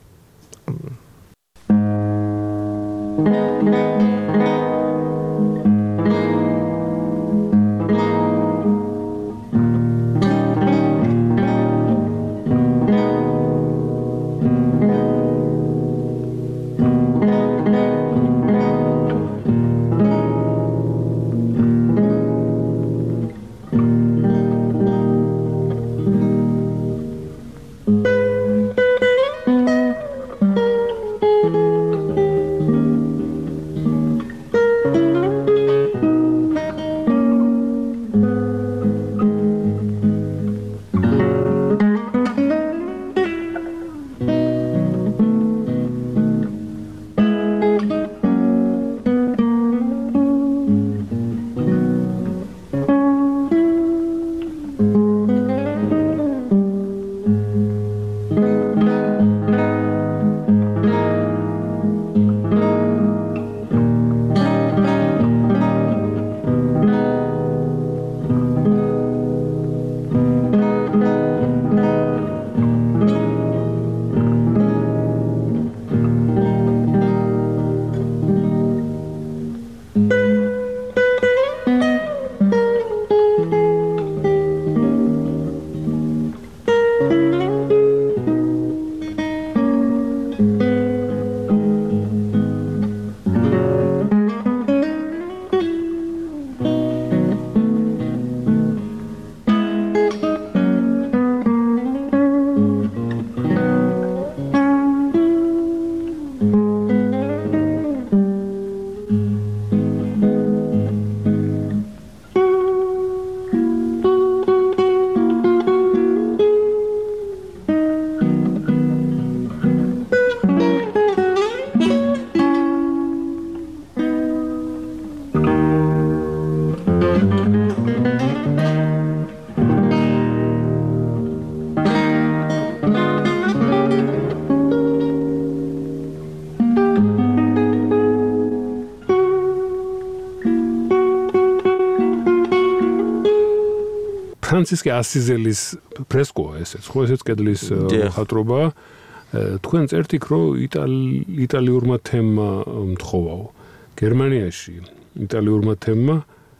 [SPEAKER 3] ფრანცისკე ასიზელის ფრესკოა ესეც, ხო ესეც კედლის მხატვრობა. თქვენ წერთ იქ რომ იტალიურმა თემმა მთხოვაო. გერმანიაში იტალიურმა თემმა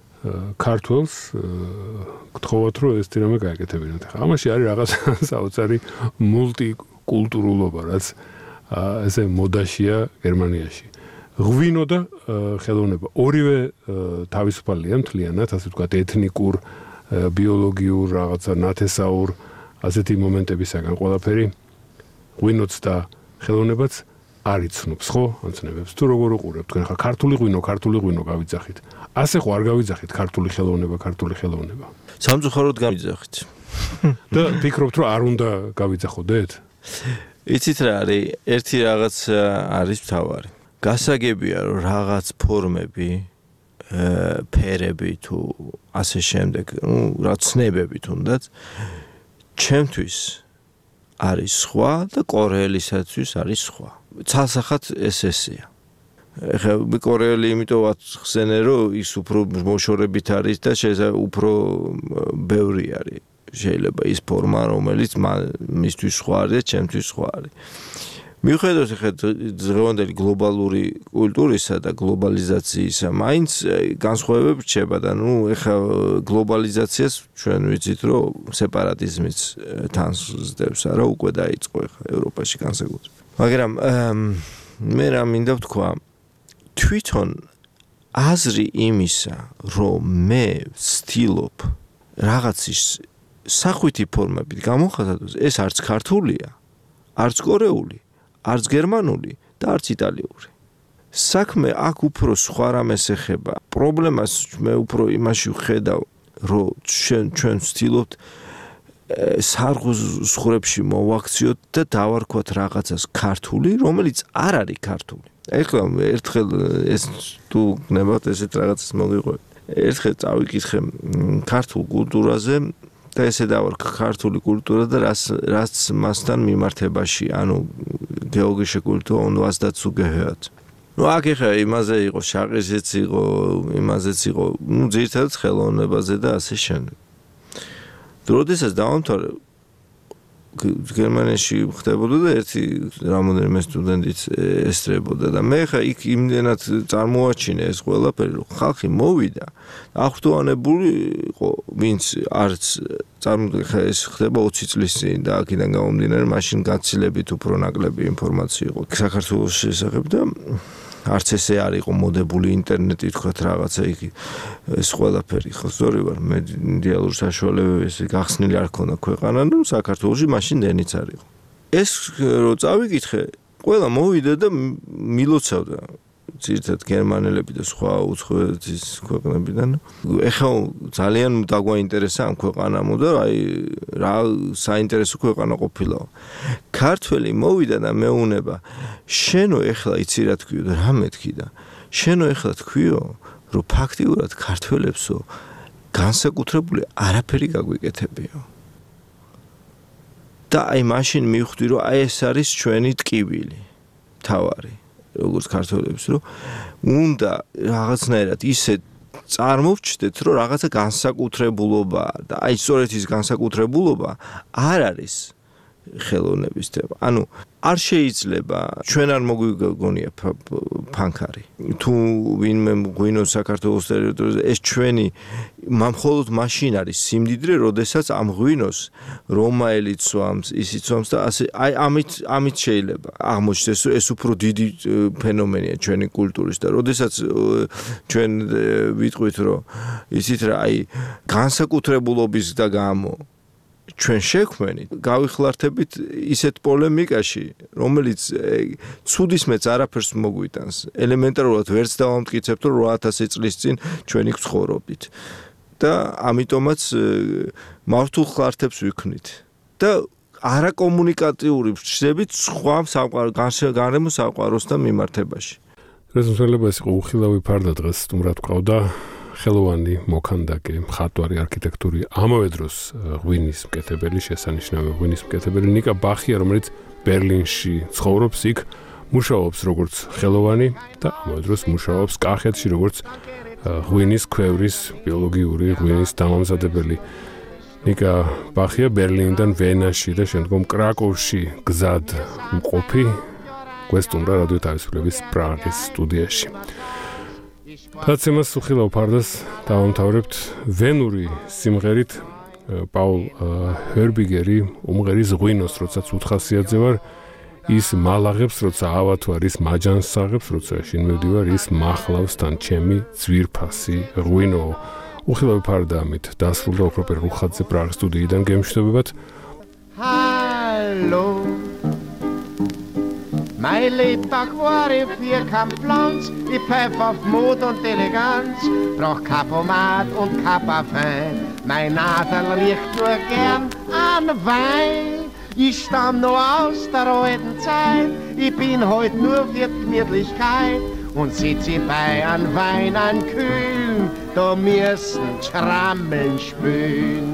[SPEAKER 3] ქართველს გთხოვათ რომ ეს თემა გააკეთებინათ. ამაში არის რაღაც საოცარი მულტიკულტურულობა, რაც ესე მოდაშია გერმანიაში. ღვინო და ხელოვნება ორივე თავისუფალია მთლიანად, ასე ვთქვათ, ეთნიკურ, ბიოლოგიურ, რაღაცა ნათესაურ ასეთი მომენტებისაგან ყველაფერი ღვინოც და ხელოვნებაც არ იცნობს, ხო? ამცნებებს. თუ როგორ უყურებთ თქვენ ხა ქართული ღვინო, ქართული ღვინო გავიძახით. ასე ხო არ გავიძახით ქართული ხელოვნება, ქართული ხელოვნება.
[SPEAKER 4] სამწუხაროდ გავიძახით.
[SPEAKER 3] და ფიქრობთ რომ არ უნდა გავიძახოდეთ?
[SPEAKER 4] იცით რა არის, ერთი რაღაც არის მთავარი. გასაგებია რომ რაღაც ფორმები, ფერები თუ ასე შემდეგ, ну, რა ცნებები თუნდაც ჩემთვის არის სხვა და კორეელისათვის არის სხვა. ცალსახად ეს ესეა. ეხლა კორეელი იმიტომაც ხსენენ რომ ის უფრო მოშორებით არის და შეიძლება უფრო ბევრი არის. შეიძლება ის ფორმა რომელიც მისთვის სხვა არის და ჩემთვის სხვა არის. მიუხედავად ეხლა დღევანდელი გლობალური კულტურისა და გლობალიზაციისა, მაინც განსხვავებები რჩება და ნუ ეხლა გლობალიზაციას ჩვენ ვიცით რომ სეპარატიზმიც თან ზრდებს, არა უკვე დაიწყო ეხლა ევროპაში განსაკუთრებით. მაგრამ მე რა მინდა ვთქვა, თვითონ აზრი იმისა, რომ მე ვცდილობ რაღაცის სახვითი ფორმებით გამოხატოს, ეს არც ქართულია, არც კორეული, არც გერმანული და არც იტალიური. საქმე აქ უფრო სხვა რამეს ეხება. პრობლემას მე უფრო იმაში ვხედავ, რომ ჩვენ ჩვენ ვცდილობთ სარღუზღვრებში მოვაქციოთ და დავარქვათ რაღაცას ქართული, რომელიც არ არის ქართული. ეხლა ერთხელ ეს თუ გნებავთ ესეთ რაღაცას მოგიყვებით. ერთხელ წავიკითხე ქართულ კულტურაზე და ესე დავარქვა ქართული კულტურა და რას რაც მასთან მიმართებაში, ანუ გეოგრაფიული კულტურა und was dazu gehört. Ну, აქ ეხა იმაზე იყო, შაყისეც იყო, იმაზეც იყო, ну, ძირითადად ხელოვნებაზე და ასე შემდეგ. როდესაც დავამთავრე გერმანიაში ხდებოდა და ერთი რამოდენიმე სტუდენტიც ესწრებოდა და მე ხა იქ იმდენად წარმოაჩინე ეს ყველაფერი, რომ ხალხი მოვიდა, აღფრთოვანებული იყო, ვინც არც წარმოდგა ეს ხდება ოცი წლის წინ და აქედან გამომდინარე, მაშინ გაცილებით უფრო ნაკლები ინფორმაცია იყო საქართველოს შესახებ და არც ესე არ იყო მოდებული ინტერნეტი თქვათ რაღაცა იქ ეს ყველაფერი ხო სწორი ვარ მე იდეალური საშუალებები გახსნილი არ ქონდა ქვეყანა და საქართველოში მაშინ დენიც არ იყო ეს რო წავიკითხე ყველა მოვიდა და მილოცავდა ძირითადად გერმანელები და სხვა უცხოეთის ქვეყნებიდან ეხლა ძალიან დაგვაინტერესა ამ ქვეყანამ და აი რა საინტერესო ქვეყანა ყოფილა ქართველი მოვიდა და მეუნება შენო ეხლა იცი რა თქვიო და რა მეთქი და შენო ეხლა თქვიო რომ ფაქტიურად ქართველებსო განსაკუთრებული არაფერი გაგვიკეთებიო და აი მაშინ მივხვდი რომ აი ეს არის ჩვენი ტკივილი თავარი როგორც ქართველებს რომ უნდა რაღაცნაირად ისე წარმოვჩდეთ რომ რაღაცა განსაკუთრებულობა და აი სწორედ ის განსაკუთრებულობა არ არის ხელოვნების თემა. ანუ არ შეიძლება ჩვენ არ მოგვიგონია ფანქარი. თუ ვინმე გვინოს საქართველოს ტერიტორიაზე ეს ჩვენი მხოლოდ მაშინ არის სიმდიდრე, როდესაც ამ ღვინოს რომაელი ცვამს, ისიც ცვამს და ასე აი ამით ამით შეიძლება აღმოჩნდეს რომ ეს უფრო დიდი ფენომენია ჩვენი კულტურის და როდესაც ჩვენ ვიტყვით რომ ისიც რა აი განსაკუთრებულობის და გამო ჩვენ შექმნით გავიხლართებით ისეთ პოლემიკაში რომელიც ცუდისმეც არაფერს მოგვიტანს ელემენტარულად ვერც დავამტკიცებთ რომ რვაათასი წლის წინ ჩვენი ცხოვრობით და ამიტომაც მართულ ხლართებს ვიქნით და არაკომუნიკატიური ფრჩებით სხვა გარემო საყვაროსთან მიმართებაში
[SPEAKER 3] რეზოლუცია ეს იყო უხილავი ფარდა დღეს სტუმრად ყავდა ხელოვანი მოქანდაკე მხატვარი არქიტექტორი ამავე დროს ღვინის მკეთებელი შესანიშნავი ღვინის მკეთებელი ნიკა ბახია რომელიც ბერლინში ცხოვრობს იქ მუშაობს როგორც ხელოვანი და ამავე დროს მუშაობს კახეთში როგორც ღვინის ქვევრის ბიოლოგიური ღვინის დამამზადებელი ნიკა ბახია ბერლინიდან ვენაში და შემდგომ კრაკოვში გზად მყოფი გვესტუმრა რადიო თავისუფლების პრაღის სტუდიაში Კაცემას უხილავ ფარდას დავამთავრებთ ვენური სიმღერით პაულ ჰერბიგერი უმღერის ღვინოს როდესაც უთხასიათზე ვარ ის მალაღებს როცა ავათ ვარ ის მაჯანს საღებს როცა შინ მივდივარ ის მახლავს თან ჩემი ძვირფასი ღვინო უხილავ ფარდა ამით დასრულდა ოქროპერ რუხაძე პრაღის სტუდიიდან გემშვიდობებათ
[SPEAKER 10] Hallo Mein Lebtag war ich Vierkampfpflanz, ich pfeif auf Mut und Eleganz, brauch Kapomat und Kapafein, mein Nadel riecht nur gern an Wein. Ich stamm noch aus der alten Zeit, ich bin heut nur für Gemütlichkeit und sitz ich bei an Wein an Kühl, da müssen Schrammeln spülen.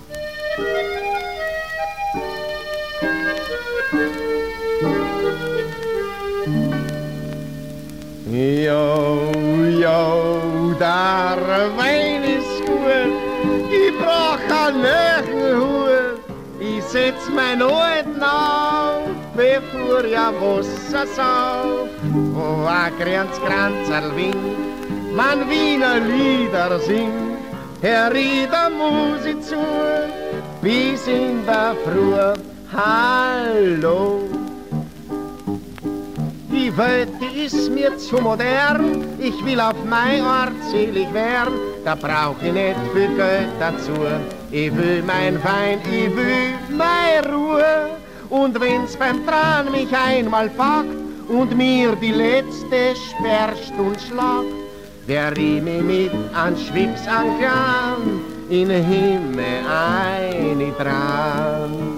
[SPEAKER 10] Jo, jo, der Wein ist gut, ich brauch einen neuen Hut, ich setz mein Alten auf, bevor ja Wasser sauf. Wo ein Grenzkranzerl winkt, man Wiener Lieder singt, Herr Rieder muss ich zu, bis in der Früh, hallo. Die Welt, die ist mir zu modern, ich will auf mein Ort selig werden, da brauch ich nicht viel Geld dazu. Ich will mein Wein, ich will meine Ruhe. Und wenn's beim Tran mich einmal packt und mir die letzte Sperrstunde schlagt, wer ich mich mit an Schwips an in den Himmel ein dran.